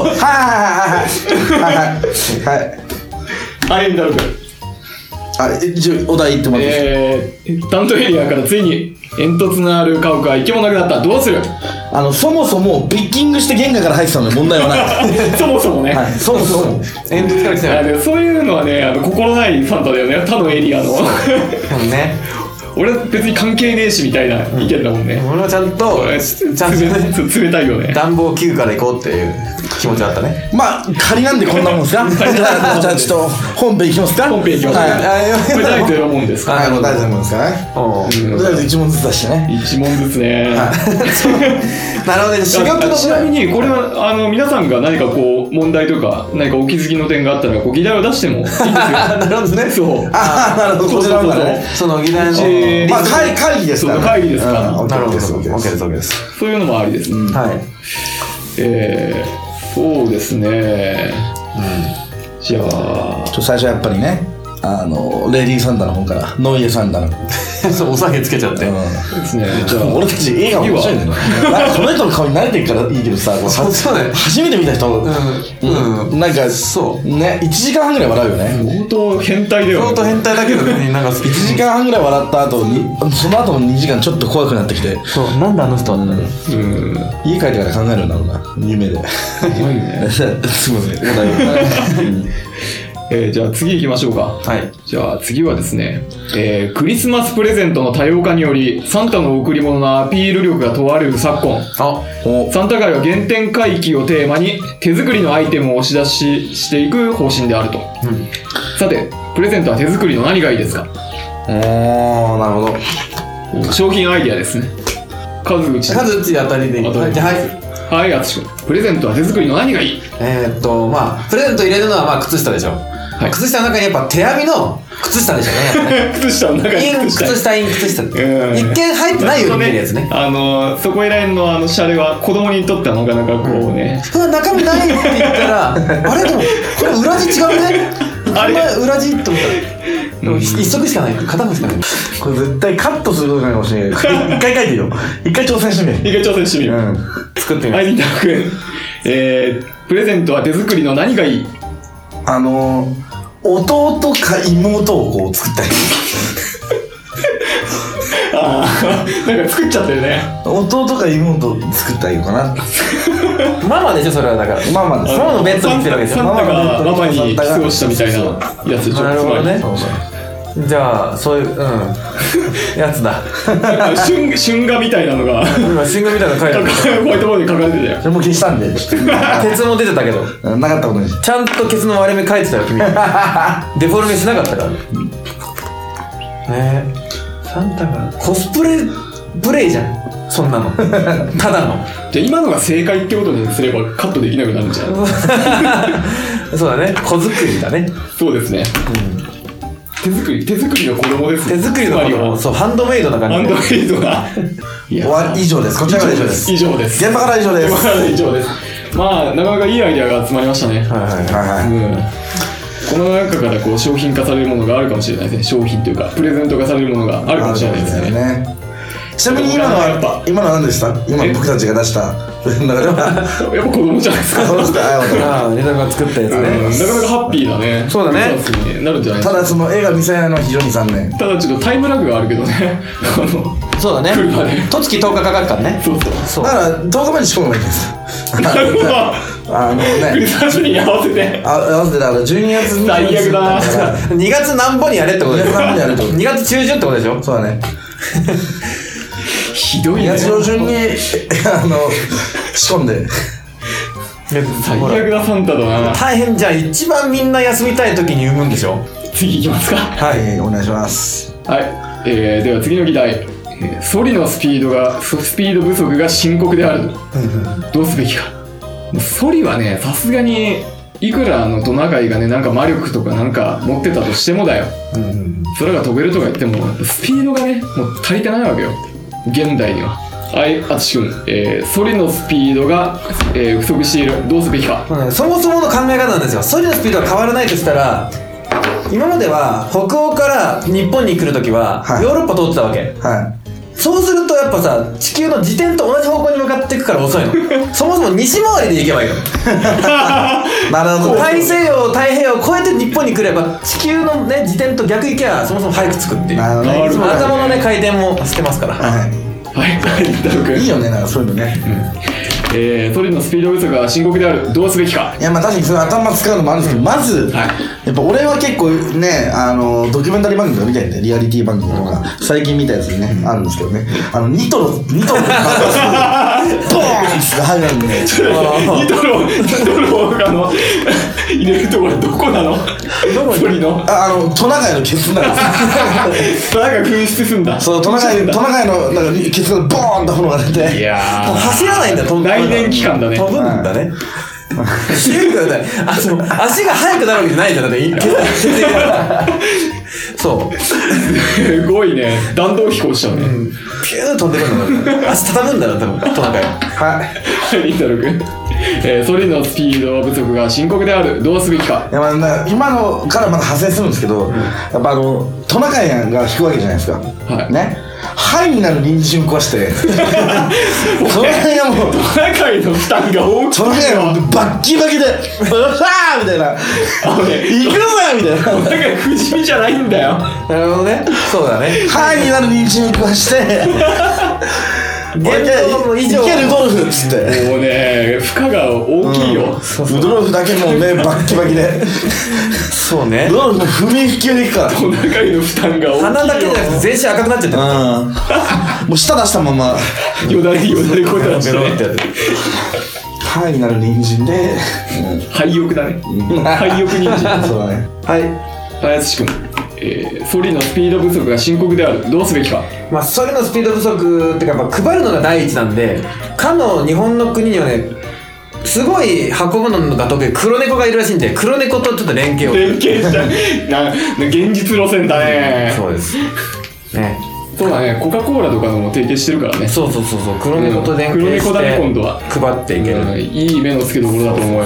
はいだろうか。 お題言ってもらっていいですか？ 担当エリアからついに煙突のある家屋が一軒もなくなった。どうする？ そもそもピッキングして玄関から入ってたので問題はないそもそもね、 はい、そもそも煙突から来てる。 そういうのはね心ないサンタだよね。他のエリアのね俺は別に関係ねえしみたいな意見だもんね。 俺はちゃんと冷たいよね。 暖房器具から行こうっていう気持ちあったね。 まあ仮なんでこんなもんですかじゃあちょっと本編いきますか。 本編いきますか。これ第0問ですか。 はい、第0問ですかね。とりあえず1問ずつ出してね。 1問ずつね。 なるほどね。 ちなみにこれは皆さんが何かこう問題とか何かお気づきの点があったらこう議題を出してもいいんですよ。 なるほどね。 そう。 なるほど。こちらのね。 その議題のまあ会議ですから。 会議ですから。 なるほど。OK です。 そういうのもありです。 はい。 そうですね。じゃあ最初やっぱりねレディーサンダの方からノイエサンダのそうお酒つけちゃってですね。じゃあ俺たち映画面白いんだよね。この人の顔に慣れてるからいいけどさそうだね。 初めて見た人なんかそうね1時間半ぐらい笑うよね。 相当変態だよね。 相当変態だけどね。なんか 1時間半ぐらい笑った後にその後の2時間ちょっと怖くなってきてそうなんであの人は家帰ってから考えるんだろうな夢で。 怖いね。 すみませんお題じゃあ次行きましょうか。 はい。 じゃあ次はですね、クリスマスプレゼントの多様化によりサンタの贈り物のアピール力が問われる昨今、サンタ会は原点回帰をテーマに手作りのアイテムを押し出していく方針であると、さてプレゼントは手作りの何がいいですか？ おー、なるほど。 商品アイディアですね。数打ち当たりでいい。 当たりじゃあはい。 はい、あつし君。プレゼントは手作りの何がいい？ まあプレゼント入れるのはまあ靴下でしょ。 はい、 靴下の中にやっぱ手編みの靴下でしょうね。 靴下の中に靴下イン靴下。一見入ってないように見えるやつね。 そこいらへんのシャレは子供にとってはなかなかこうね。 中身ないって言ったら、あれでもこれ裏地違うね。あれ裏地って思ったら、一足しかない。片方しかない。 これ絶対カットすることないかもしれない。一回書いてよ。一回挑戦してみる。 作ってみる。 はい、りんたろうくん。プレゼントは手作りの何がいい？ 弟か妹をこう作ったり。 なんか作っちゃってるね。 弟か妹作ったらいいのかな。 ママでしょそれは。だからママです。ママのベッドに行ってるわけですよ。 サンタがママにキスをしたみたいなやつでしょ。 なるほどね。じゃあそういうやつだ。 春画みたいなのが今春画みたいなの書いてある。 ホワイトボードに書かれてたよ。 それも消したんで。 ケツも出てたけどなかったことに。 ちゃんとケツの割れ目書いてたよ君。デフォルメしなかったからね。サンタがコスプレイじゃんそんなの。ただの。 じゃあ今のが正解ってことにすればカットできなくなるんじゃない？ そうだね。子作りだね。 そうですね。手作りの子供です。 手作りの子供。そう、ハンドメイドな感じ。 ハンドメイドな。 終わり以上です。こちらから以上です。 以上です。 現場から以上です。 現場から以上です。まあなかなかいいアイデアが集まりましたね。この中からこう商品化されるものがあるかもしれないですね。商品というかプレゼント化されるものがあるかもしれないですね。 ちなみに今のは何でした？今僕たちが出したプレゼントの中ではやっぱ子供じゃないですか。 そうですか。 ネタが作ったやつね。 なかなかハッピーだね。 そうだね。 なるんじゃないですか。 ただその絵が見せないのは非常に残念。 ただちょっとタイムラグがあるけどね。 そうだね。 車でとつき10日かかるからね。 そうだから10日前に仕込めばいいんです。 なるほど。クリスマスに合わせて。 合わせてだから12月に最悪だな。 2月何本にやれってことでしょ。2月中旬ってことでしょ。 そうだね。 ひどいね。 2月上旬に仕込んで。 最悪なサンタだな。 大変じゃん。一番みんな休みたい時に産むんでしょ。 次行きますか。 はい、お願いします。 はい。では次の議題。ソリのスピード不足が深刻である。どうすべきか。ソリはね、さすがにいくらトナカイがね、なんか魔力とかなんか持ってたとしてもだよ。空が飛べるとか言ってもスピードがね、もう足りてないわけよ。現代には。はい、あつし君、ソリのスピードが、不足している。どうすべきか。 そもそもの考え方なんですよ。ソリのスピードが変わらないとしたら、今までは北欧から日本に来るときは、ヨーロッパ通ってたわけ。そうするとやっぱさ、地球の自転と同じ方向に向かっていくから遅いの。そもそも西回りで行けばいいの。 なるほど。 大西洋太平洋を越えて日本に来れば地球のね自転と逆行けばそもそも早く着くっていう。頭のね回転もしてますから。はい。 いいよね、なんかそういうのね。 ソリのスピード不足が深刻である。どうすべきか。 いや、まあ確かにその頭使うのもあるんですけど、まずやっぱ俺は結構ね、ドキュメンタリー番組とか見たいんで、リアリティ番組とか最近見たやつにね、あるんですけどね、ニトロ爆発ボーンって入るんで、 ニトロ入れるところどこなの？ソリのトナカイのケツなんです。 トナカイ噴出すんだ。 そう、トナカイのなんかケツがボーンって炎が出て、 いやー、 走らないんだ。 内燃機関だね。 飛ぶんだね。足が速くなるわけじゃないじゃん。だってそうすごいね。弾道飛行しちゃうね。 ピュー飛んでくるんだ。足畳むんだよ多分トナカイ。 はい、りんたろうくん。ソリのスピード不足が深刻である。どうすべきか。 いや、まあ、今のからまだ派生するんですけど、やっぱトナカイが引くわけじゃないですか。ね。ハイになる臨時瞬食わして、その辺がもうトナカイの負担が大きい。 トナカイがバッキバキで、うわーみたいな、行くぞみたいな。 トナカイ不死身じゃないんだよ。 なるほどね。そうだね。 ハイになる臨時瞬食わして、 現状以上いけルドルフっつってもうね負荷が大きいよ、 ルドルフだけもうねバッキバキでそうねルドルフも踏み引きでいくからお腹への負担が大きいよ。 鼻だけじゃなくて全身赤くなっちゃってるもう舌出したままよだれこうやってベロってやってハイになる人参で廃浴だね廃浴人参。 そうだねはい林志君、ソリのスピード不足が深刻である。どうすべきか。 まあそれのスピード不足っていうかやっぱ配るのが第一なんでかの日本の国にはねすごい運ぶのが得意黒猫がいるらしいんで黒猫とちょっと連携を連携した現実路線だね。 そうですねそうだね、コカ・コーラとかのも提携してるからね。 そう黒猫と連携して黒猫だね今度は配っていける、 いい目の付けどころだと思うよ。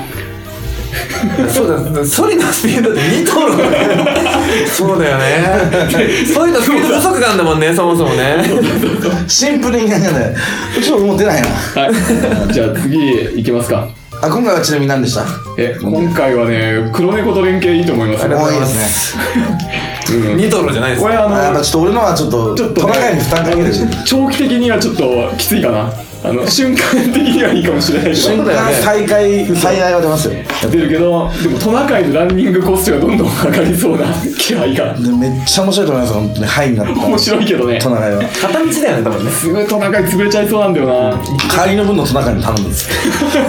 そうだソリのスピードって2トルそうだよねソリのスピード不足なんだもんねそもそもねシンプルにねちょっともう出ないなはいじゃあ次いきますか。 今回はちなみに何でした今回はね黒猫と連携いいと思いますよ。 もういいですね 2トルじゃないですこれやっぱちょっと俺のはちょっとトナカイに負担かけるし長期的にはちょっときついかな。瞬間的にはいいかもしれないけど瞬間最大は出ますよ出るけどでもトナカイのランニングコストがどんどん上がりそうな気配が。 でめっちゃ面白いと思います本当にハイになった面白いけどねトナカイは片道だよね多分ねすごいトナカイ潰れちゃいそうなんだよな。 帰りの分のトナカイに頼むんですよ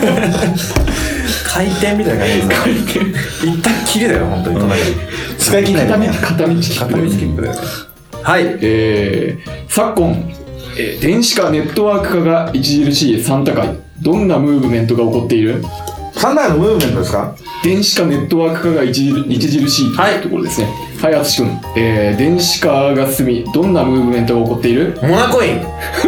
回転みたいな感じですね一旦きりだよ本当にトナカイ使い切んないとね片道切符だよね。 はい昨今、電子化ネットワーク化が著しいサンタ界。どんなムーブメントが起こっている？ サンタのムーブメントですか？ 電子化ネットワーク化が著しいというところですね。はい淳君、電子化が進みどんなムーブメントが起こっている？ モナコイン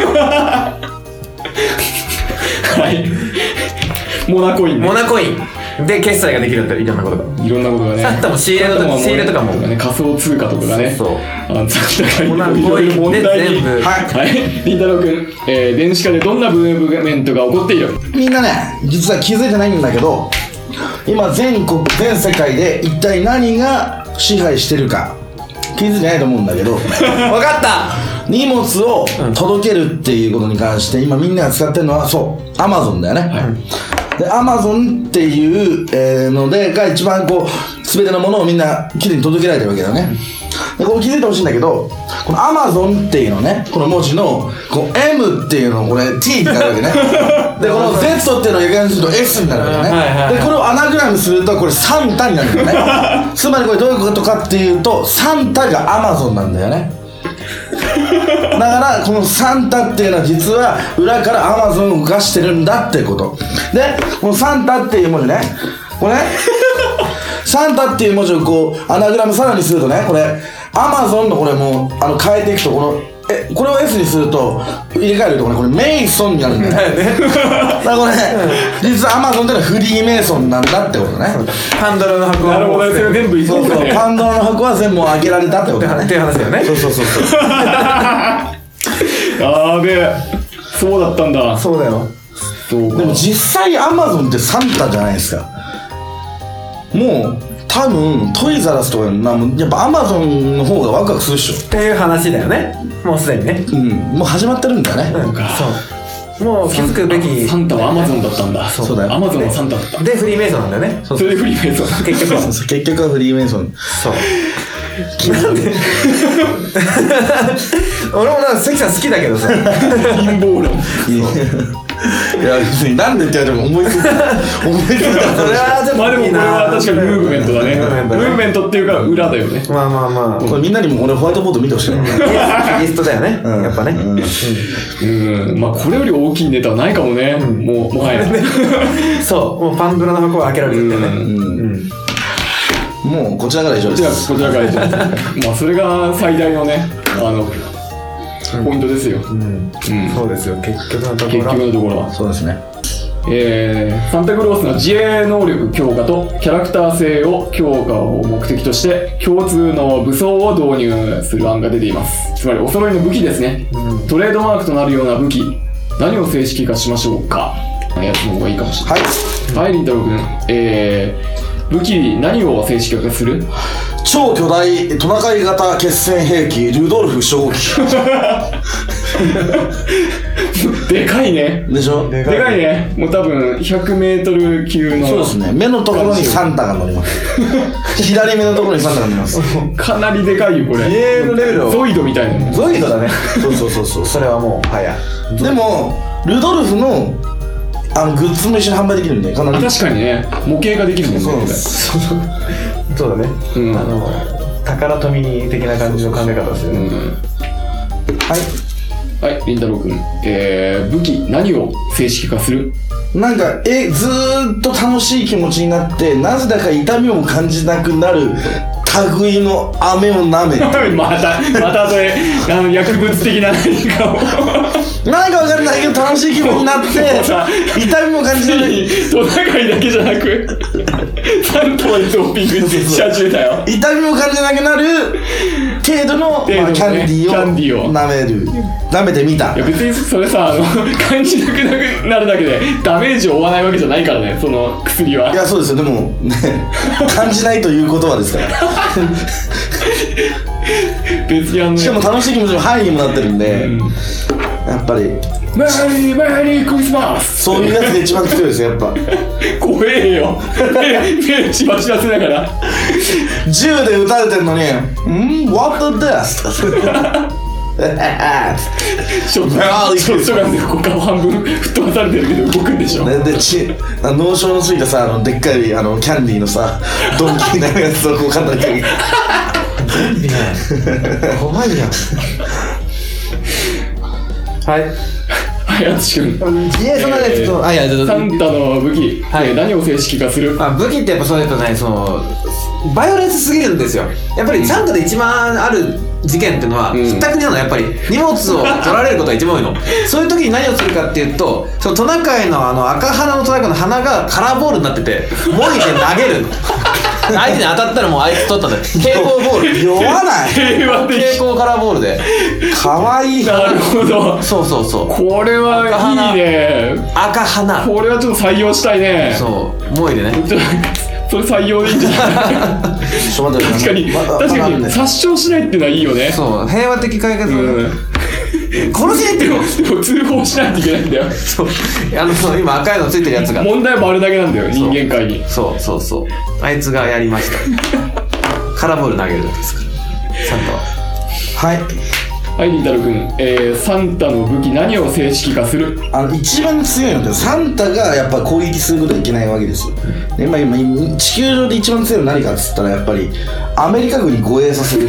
はいモナコインね、 モナコインで決済ができるんだよいろんなことがいろんなことがね。 サンタも仕入れとかもね、仮想通貨とかがね。 そうサンタがモナいろいろコインで問題に。 全部はい。りんたろうくん、電子化でどんなムーブメントが起こっている？ みんなね実は気づいてないんだけど今全世界で一体何が支配してるか気づいてないと思うんだけど分かった荷物を届けるっていうことに関して今みんなが使ってるのはそうアマゾンだよね、でアマゾンっていうのでが一番こう全てのものをみんなきれいに届けられてるわけだよね。でこれ気づいてほしいんだけどこのアマゾンっていうのねこの文字のこう M っていうのこれ T になるわけねでこの Z っていうのを逆にすると S になるわけね、でこれをアナグラムするとこれサンタになるんだよねつまりこれどういうことかっていうとサンタがアマゾンなんだよねだからこのサンタっていうのは実は裏からアマゾンを動かしてるんだっていうことでこのサンタっていう文字ねこれねサンタっていう文字をこうアナグラムさらにするとねこれアマゾンのこれもう変えていくとこのこれを S にすると入れ替えるとこれメイソンになるんだよねだからこれ実はアマゾンってのはフリーメイソンなんだってことねパンドラの箱なるほど、それ全部いそうそうパンドラの箱は全部開けられたってことだねっていう話だよねそうあーべえ、そうだったんだ。 そうだよそうか。 でも実際アマゾンってサンタじゃないですか。もう多分トイザらスとかやっぱアマゾンの方がワクワクするっしょっていう話だよねもうすでにねもう始まってるんだよね、 そうもう気づくべきサンタはアマゾンだったんだ。 そうだよアマゾンはサンタだった。 でフリーメイソンなんだよねそれでフリーメイソン。 結局は結局はフリーメイソンそうなんで俺もなんか関さん好きだけどさ陰謀論。 いや別になんでって言われても思いついたそれはちょっとまあでもこれは確かにムーブメントだね。 ムーブメントムーブメントっていうか裏だよね。 まあまあまあこれみんなにも俺ホワイトボード見てほしいからリストだよねやっぱねまあこれより大きいネタはないかもね。もはや。 そうもうパンドラの箱は開けられてるんだよねもうこちらから以上こですちらからじゃまあそれが最大のねポイントですよ。 そうですよ結局のとこ結ろ局のところは。 そうですねサンタクロースの自衛能力強化とキャラクター性を強化を目的として共通の武装を導入する案が出ています。つまりお揃いの武器ですね、トレードマークとなるような武器、何を正式化しましょうかやつの方がいいかもしれない。はい、りんたろうくん、武器何を正式化する？ 超巨大トナカイ型決戦兵器ルドルフ初号機でかいね。 でしょ。 でかいね。もう多分100メートル級の。 そうですね。目のところにサンタが乗ります左目のところにサンタが乗りますかなりでかいよこれ。 ゲームレベルをゾイドみたいな。 ゾイドだね。 そうそれはもう早い。 でもルドルフのグッズも一緒に販売できるんでかなり確かにね、模型ができるもんね。 そうこれそうだね。宝富的な感じの考え方ですよね。 はいはい、りんたろうくん。武器何を正式化する？ なんかずーっと楽しい気持ちになってなぜだか痛みを感じなくなる類の飴を舐めてまたそれ薬物的な何かをなんかわかんないけど楽しい気分になって痛みも感じないトナカイだけじゃなくサンタまでドーピングし始めたよ。 痛みも感じなくなる程度の、 ねキャンディーを舐めてみた。 いや別にそれさ感じなくなるだけでダメージを負わないわけじゃないからね、その薬は。 いやそうですよ。でもね感じないということはですから別にしかも楽しい気持ちの範囲にもなってるんで、やっぱりメリークリスマスそういうやつが一番強いですよやっぱ怖えよ目しばしばせながら銃で撃たれてんのにWhat the death ショットガンでここ顔半分吹っ飛ばされてるけど動くんでしょ。 で脳症のついたさでっかいキャンディーのさドンキーなやつをこう肩にかけ怖いやん。はい、 あつし君。 そんなね、ちょっと、いや、 サンタの武器、何を正式化する？ 武器ってやっぱそうやっぱね、バイオレンスすぎるんですよ。やっぱりサンタで一番ある事件っていうのは、ひったくりなの。やっぱり荷物を取られることが一番多いの。そういう時に何をするかっていうと、そのトナカイの赤鼻のトナカイの鼻がカラーボールになってて、もいで投げるの。相手に当たったらもうあいつ取ったんだよ。蛍光ボール。 酔わない平和的。 蛍光カラーボールで。 かわいい。 なるほど。 そう。 これはいいね。 赤鼻。 これはちょっと採用したいね。 そう。もいでね。 それ採用でいいんじゃない？ ちょっと待って確かに殺傷しないっていうのはいいよね。 そう。平和的解決。殺しに行ってるの。 でも通報しないといけないんだよ。 そう今赤いのついてるやつが問題もあれだけなんだよ、人間界に。 そうあいつがやりましたカラーボール投げるですからサンタは。 はい、 りんたろうくん、サンタの武器何を正式化する？ 一番強いのってサンタがやっぱ攻撃することはいけないわけですよ。で今地球上で一番強いの何かっつったらやっぱりアメリカ軍に護衛させる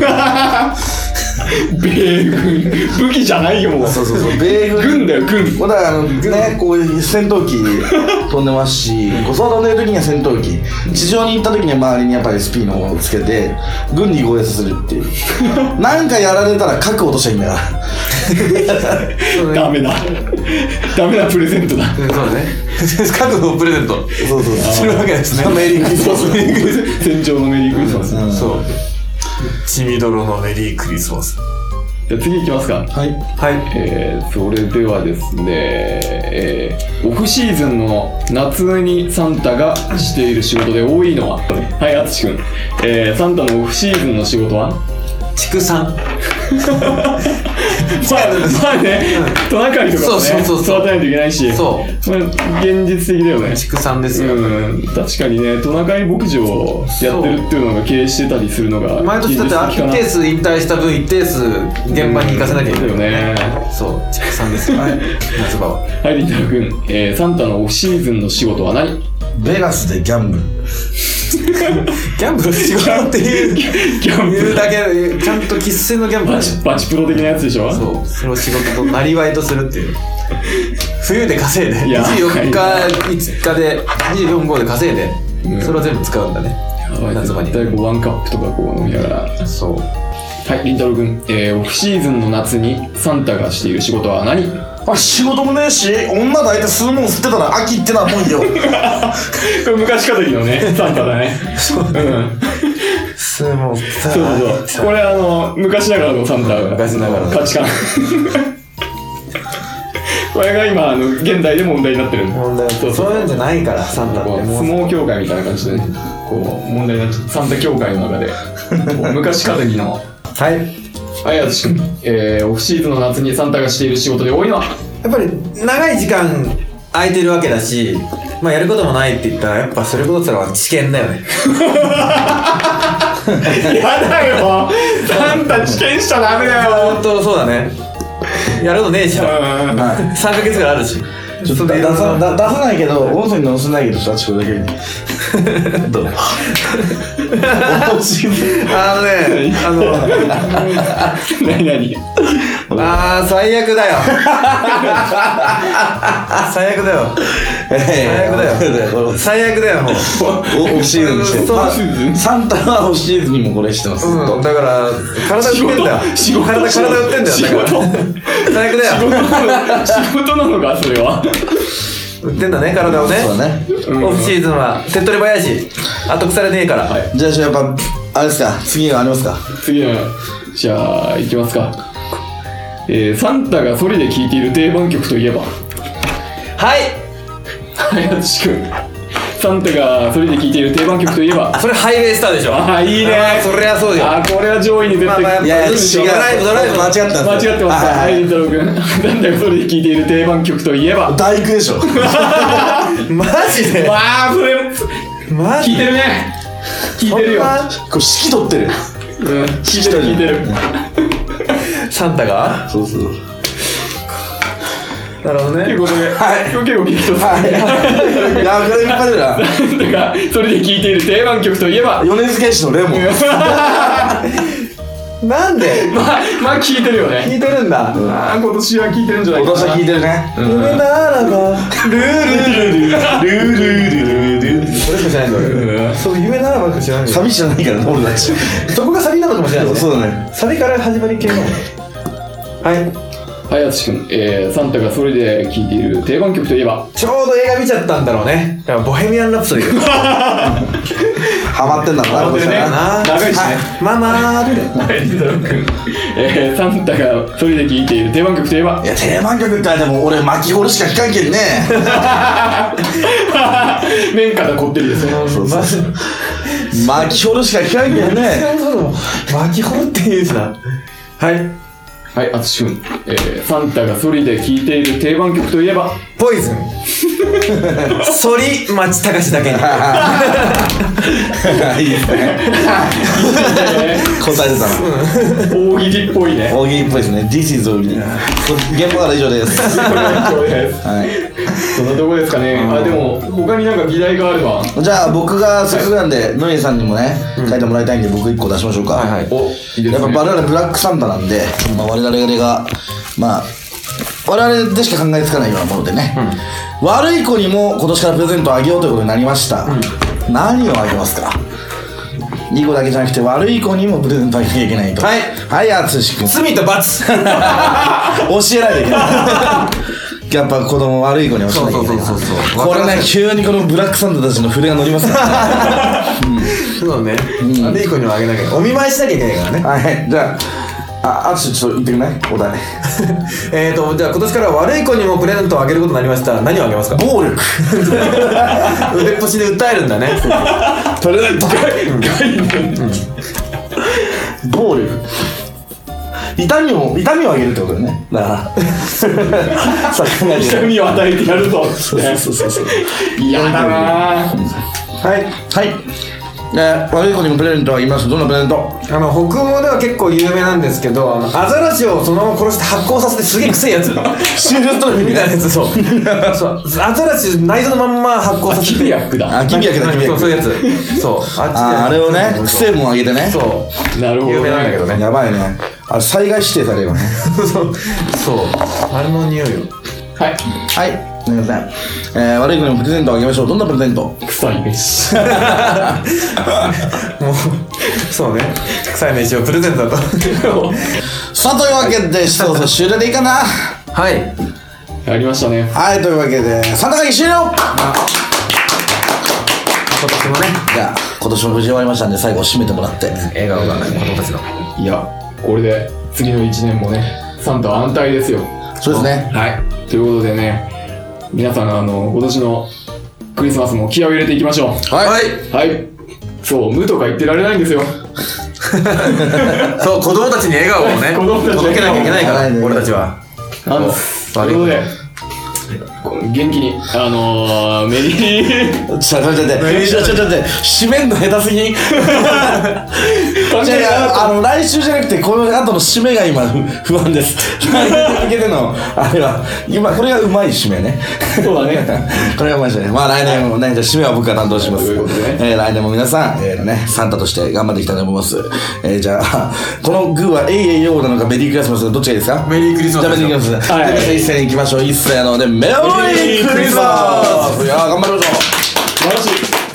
米軍武器じゃないよもう。 そう米軍軍だよ軍。 だからねこういう戦闘機飛んでますし空飛んでる時には戦闘機地上に行った時には周りにやっぱり SP の方をつけて軍に護衛させるっていうなんかやられたら核落としゃいいんだからダメなプレゼントだ。 そうね核のプレゼントそうするわけですね。 メリークリスマス戦場のメリークリスマス。 そう血みどろのメリークリスマス。 じゃあ次行きますか。 はい、 それではですね、オフシーズンの夏にサンタがしている仕事で多いのは、はい、あつし君、サンタのオフシーズンの仕事は畜産まあね、トナカイとかもね育てないといけないし、現実的だよね。 畜産ですよ。 確かにね、トナカイ牧場をやってるっていうのが経営してたりするのが毎年だって一定数引退した分一定数現場に行かせなきゃいけないよね。そう畜産ですよ。夏場は。 はい、りんたろうくん、サンタのオフシーズンの仕事は何？ ベガスでギャンブルギャンブル仕事っていうだけちゃんと生粋のギャンブルバチプロ的なやつでしょ。 それを仕事となりわいとするっていう冬で稼いで24日5日で24号で稼いでそれを全部使うんだね。夏場に大体ワンカップとかこう飲みながら。そうはい、りんたろうくん、オフシーズンの夏にサンタがしている仕事は何？ 仕事もねえし女抱いて吸うもん吸ってたら秋ってなもんよこれ昔か時のねサンタだね。 吸うもんそうこれ昔ながらのサンタ昔ながら価値観これが今現代で問題になってる。 問題そういうんじゃないからサンタってこう相撲協会みたいな感じでね、こう問題になっちゃう。サンタ協会の中でこう昔かたぎのはいはい淳君、オフシーズンの夏にサンタがしている仕事で多いのは？ やっぱり長い時間空いてるわけだし、まあやることもないって言ったらやっぱそれこそは知見だよね。 やだよ、サンタ知見しちゃダメだよ。 本当そうだね。やることねえし、3ヶ月ぐらいあるし。 ちょっと出さないけど、音声に載せないけど、あちこだけに。どうね、 何最悪だよ。最悪だよ。最悪だよ、もう。 オフシーズンにしてサンタはオフシーズンにもこれしてます。 だから体売ってんだよ。体売ってんだよ。だから最悪だよ。 仕事なのかそれは。 売ってんだね、体をね。 そうだね。 オフシーズンは手っ取り早いし後腐れねえから。 じゃあやっぱあれですか、次がありますか？ 次はじゃあいきますか。サンタがソリで聴いている定番曲といえば？はい淳君、サンタがソリで聴いている定番曲といえば？ それハイウェイスターでしょ。 ああいいね。 そりゃそうよ。 これは上位に絶対。 いや違う、ドライブ間違ってます。 間違ってます。はい、りんたろう君、サンタがソリで聴いている定番曲といえば？ 大工でしょ。 マジで？ わあそれマジ聴いてるね。聴いてるよ。 これ指揮取ってる。 聴いてる。 サンタが？ そうそう。 なるほどね。 ということで、結構激突。 いや、これいっぱいだな。 サンタがそれで聴いている定番曲といえば？ 米津玄師のレモン。 なんで？ まあ聴いてるよね。 聞いてるんだ。 今年は聴いてるんじゃないかな。 今年は聞いてるね。 夢ならばルールルルルルルルル。それしか知らないんだよ。そう、夢ならばしか知らない。 サビじゃないからね、俺たち。 そこがサビなのかもしれない。 そうだね。 サビから始まり系なの。 はい淳君、サンタがそれで聴いている定番曲といえば？ ちょうど映画見ちゃったんだろうね。だからボヘミアン・ラプソディ。 ハマってんだろうな、 ハマってるねな。 長いしね。 ママーって。 はいりんたろう君、サンタがそれで聴いている定番曲といえば？ いや、定番曲って言ったらでも俺巻きほるしか聴かんけんね。 麺からこってりですよ。 巻きほるしか聴かんけんね。 巻き掘るって言うしな。 はい淳君、サンタがソリで聴いている定番曲といえば？ ポイズン。反町隆史だけに。 いいですね。答えてたな。 大喜利っぽいね。 大喜利っぽいですね。This is 大喜利。現場から以上です。はい。 そんなとこですかね。でも他になんか議題があれば。 じゃあ僕がせっかくなんで、ノエさんにもね、書いてもらいたいんで僕1個出しましょうか。 お、いいですね。 やっぱ我々ブラックサンタなんで、我々が我々でしか考えつかないようなものでね、悪い子にも今年からプレゼントをあげようということになりました。何をあげますか？いい子だけじゃなくて悪い子にもプレゼントあげなきゃいけないと。はい淳君。 罪と罰。 教えないといけない。やっぱ子供悪い子に教えなきゃいけない。これね、急にこのブラックサンタたちの筆が乗りますからね。 そうね。悪い子にもあげなきゃ。お見舞いしなきゃいけないからね。 はい、じゃあ淳ちょっと言ってくれない？お題。 じゃあ今年から悪い子にもプレゼントをあげることになりました。何をあげますか？ 暴力。 腕っぷしで訴えるんだね。 プレゼント。暴力。痛みをあげるってことだよね。だから痛みを与えてやると。 そう。 嫌だな。 悪い子にもプレゼントあげます。どんなプレゼント？ 北欧では結構有名なんですけど、アザラシをそのまま殺して発酵させてすげえ臭いやつ。 シールストロフィーみたいなやつ。そう。アザラシ内臓のまんま発酵させて。 キビヤックだ。 キビヤック。 そういうやつ。そう。 あれをね、癖もあげてね。 そう。 なるほど。 有名なんだけどね。 やばいね。あれ災害指定されるよね。 そう。あれの匂いよ。 はい。 すみません。悪い子にもプレゼントをあげましょう。どんなプレゼント？ 臭い飯。 もうそうね。臭い飯をプレゼントだと。 さあというわけでそう終了でいいかな。 はい。 やりましたね。 はい、というわけでサンタ会議終了。 今年もね。 じゃあ今年も無事終わりましたんで最後締めてもらって。 笑顔が子供たちの。 いや、これで次の1年もね、サンタは安泰ですよ。 そうですね。 はい。 ということでね、皆さん今年のクリスマスも気合を入れていきましょう。 はいはい。そう、無とか言ってられないんですよ。 そう、子供たちに笑顔をね子供たちに届けなきゃいけないから、 はい俺たちは。 なんです。ということで、元気に、メリー。 ちょっと待って、締めんの下手すぎん。来週じゃなくて、この後の締めが今不安です。来年に向けての、あれは、今、これがうまい締めね。 そうだね。 これがうまい締めね。まあ来年もね、じゃあ締めは僕が担当します。 ということで来年も皆さん、サンタとして頑張っていきたいと思います。じゃあ、このグーは、ようなのか、メリークリスマス、どっちがいいですか？ メリークリスマスじゃあメリークリスマス。 はいということで一斉に行きましょう。一斉ので、メリークリスマス。いやー、頑張りましょう。 素晴らしい。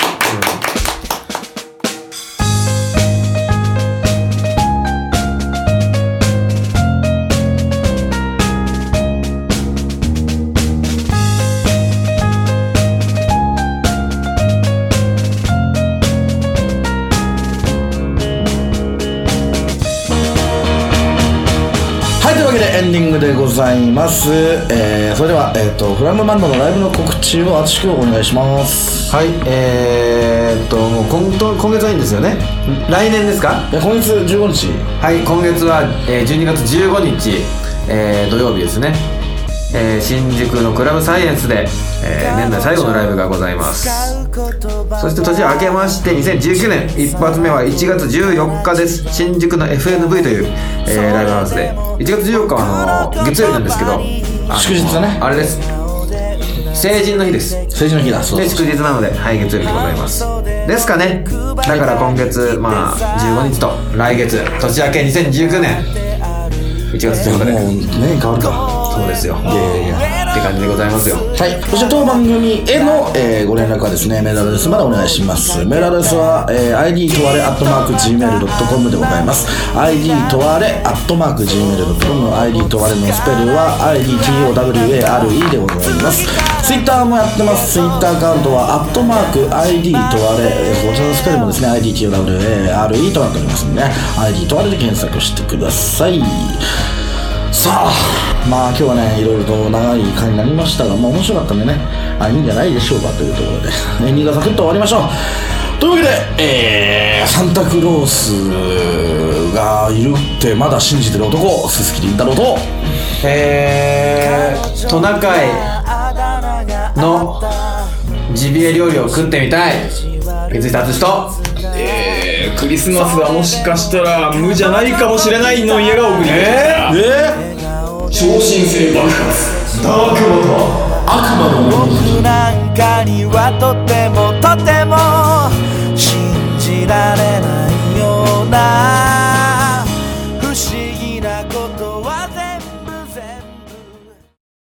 はい、というわけでエンディングでございます。それでは、フラムバンドのライブの告知を厚くお願いします。 はい、もう今月はいいんですよね。来年ですか？ 今月15日。 はい、今月は、12月15日、土曜日ですね。新宿のクラブサイエンスで、年内最後のライブがございます。そして年明けまして2019年一発目は1月14日です。新宿の FNV という、ライブハウスで1月14日は月曜日なんですけど、 祝日だね。 あれです、成人の日です。 成人の日だ。そうで祝日なので、はい、月曜日でございますですかね。だから今月、まあ15日と来月年明け2019年1月15日で、 もうね、変わるか。 そうですよって感じでございますよ。 はい、そして当番組への、ご連絡はですね、メールアドレスまでお願いします。メールアドレスは、id とわれ@gmail.com でございます。id とわれ@gmail.com、 id とわれのスペルは idtoware でございます。ツイッターもやってます。ツイッターアカウントは@id とわれ、こちらのスペルもですね idtoware となっておりますので、ね、id とわれで検索してください。さあ、まあ今日はね、いろいろと長い回になりましたが、まあ面白かったんでね、いいんじゃないでしょうかというところで、エンディングがサクッと終わりましょう。というわけで、サンタクロースがいるってまだ信じてる男、鈴木凛太郎と、 トナカイのジビエ料理を食ってみたい三井達と、 クリスマスはもしかしたら無じゃないかもしれないの家が送りました。超新星爆発ダークマター、 僕なんかにはと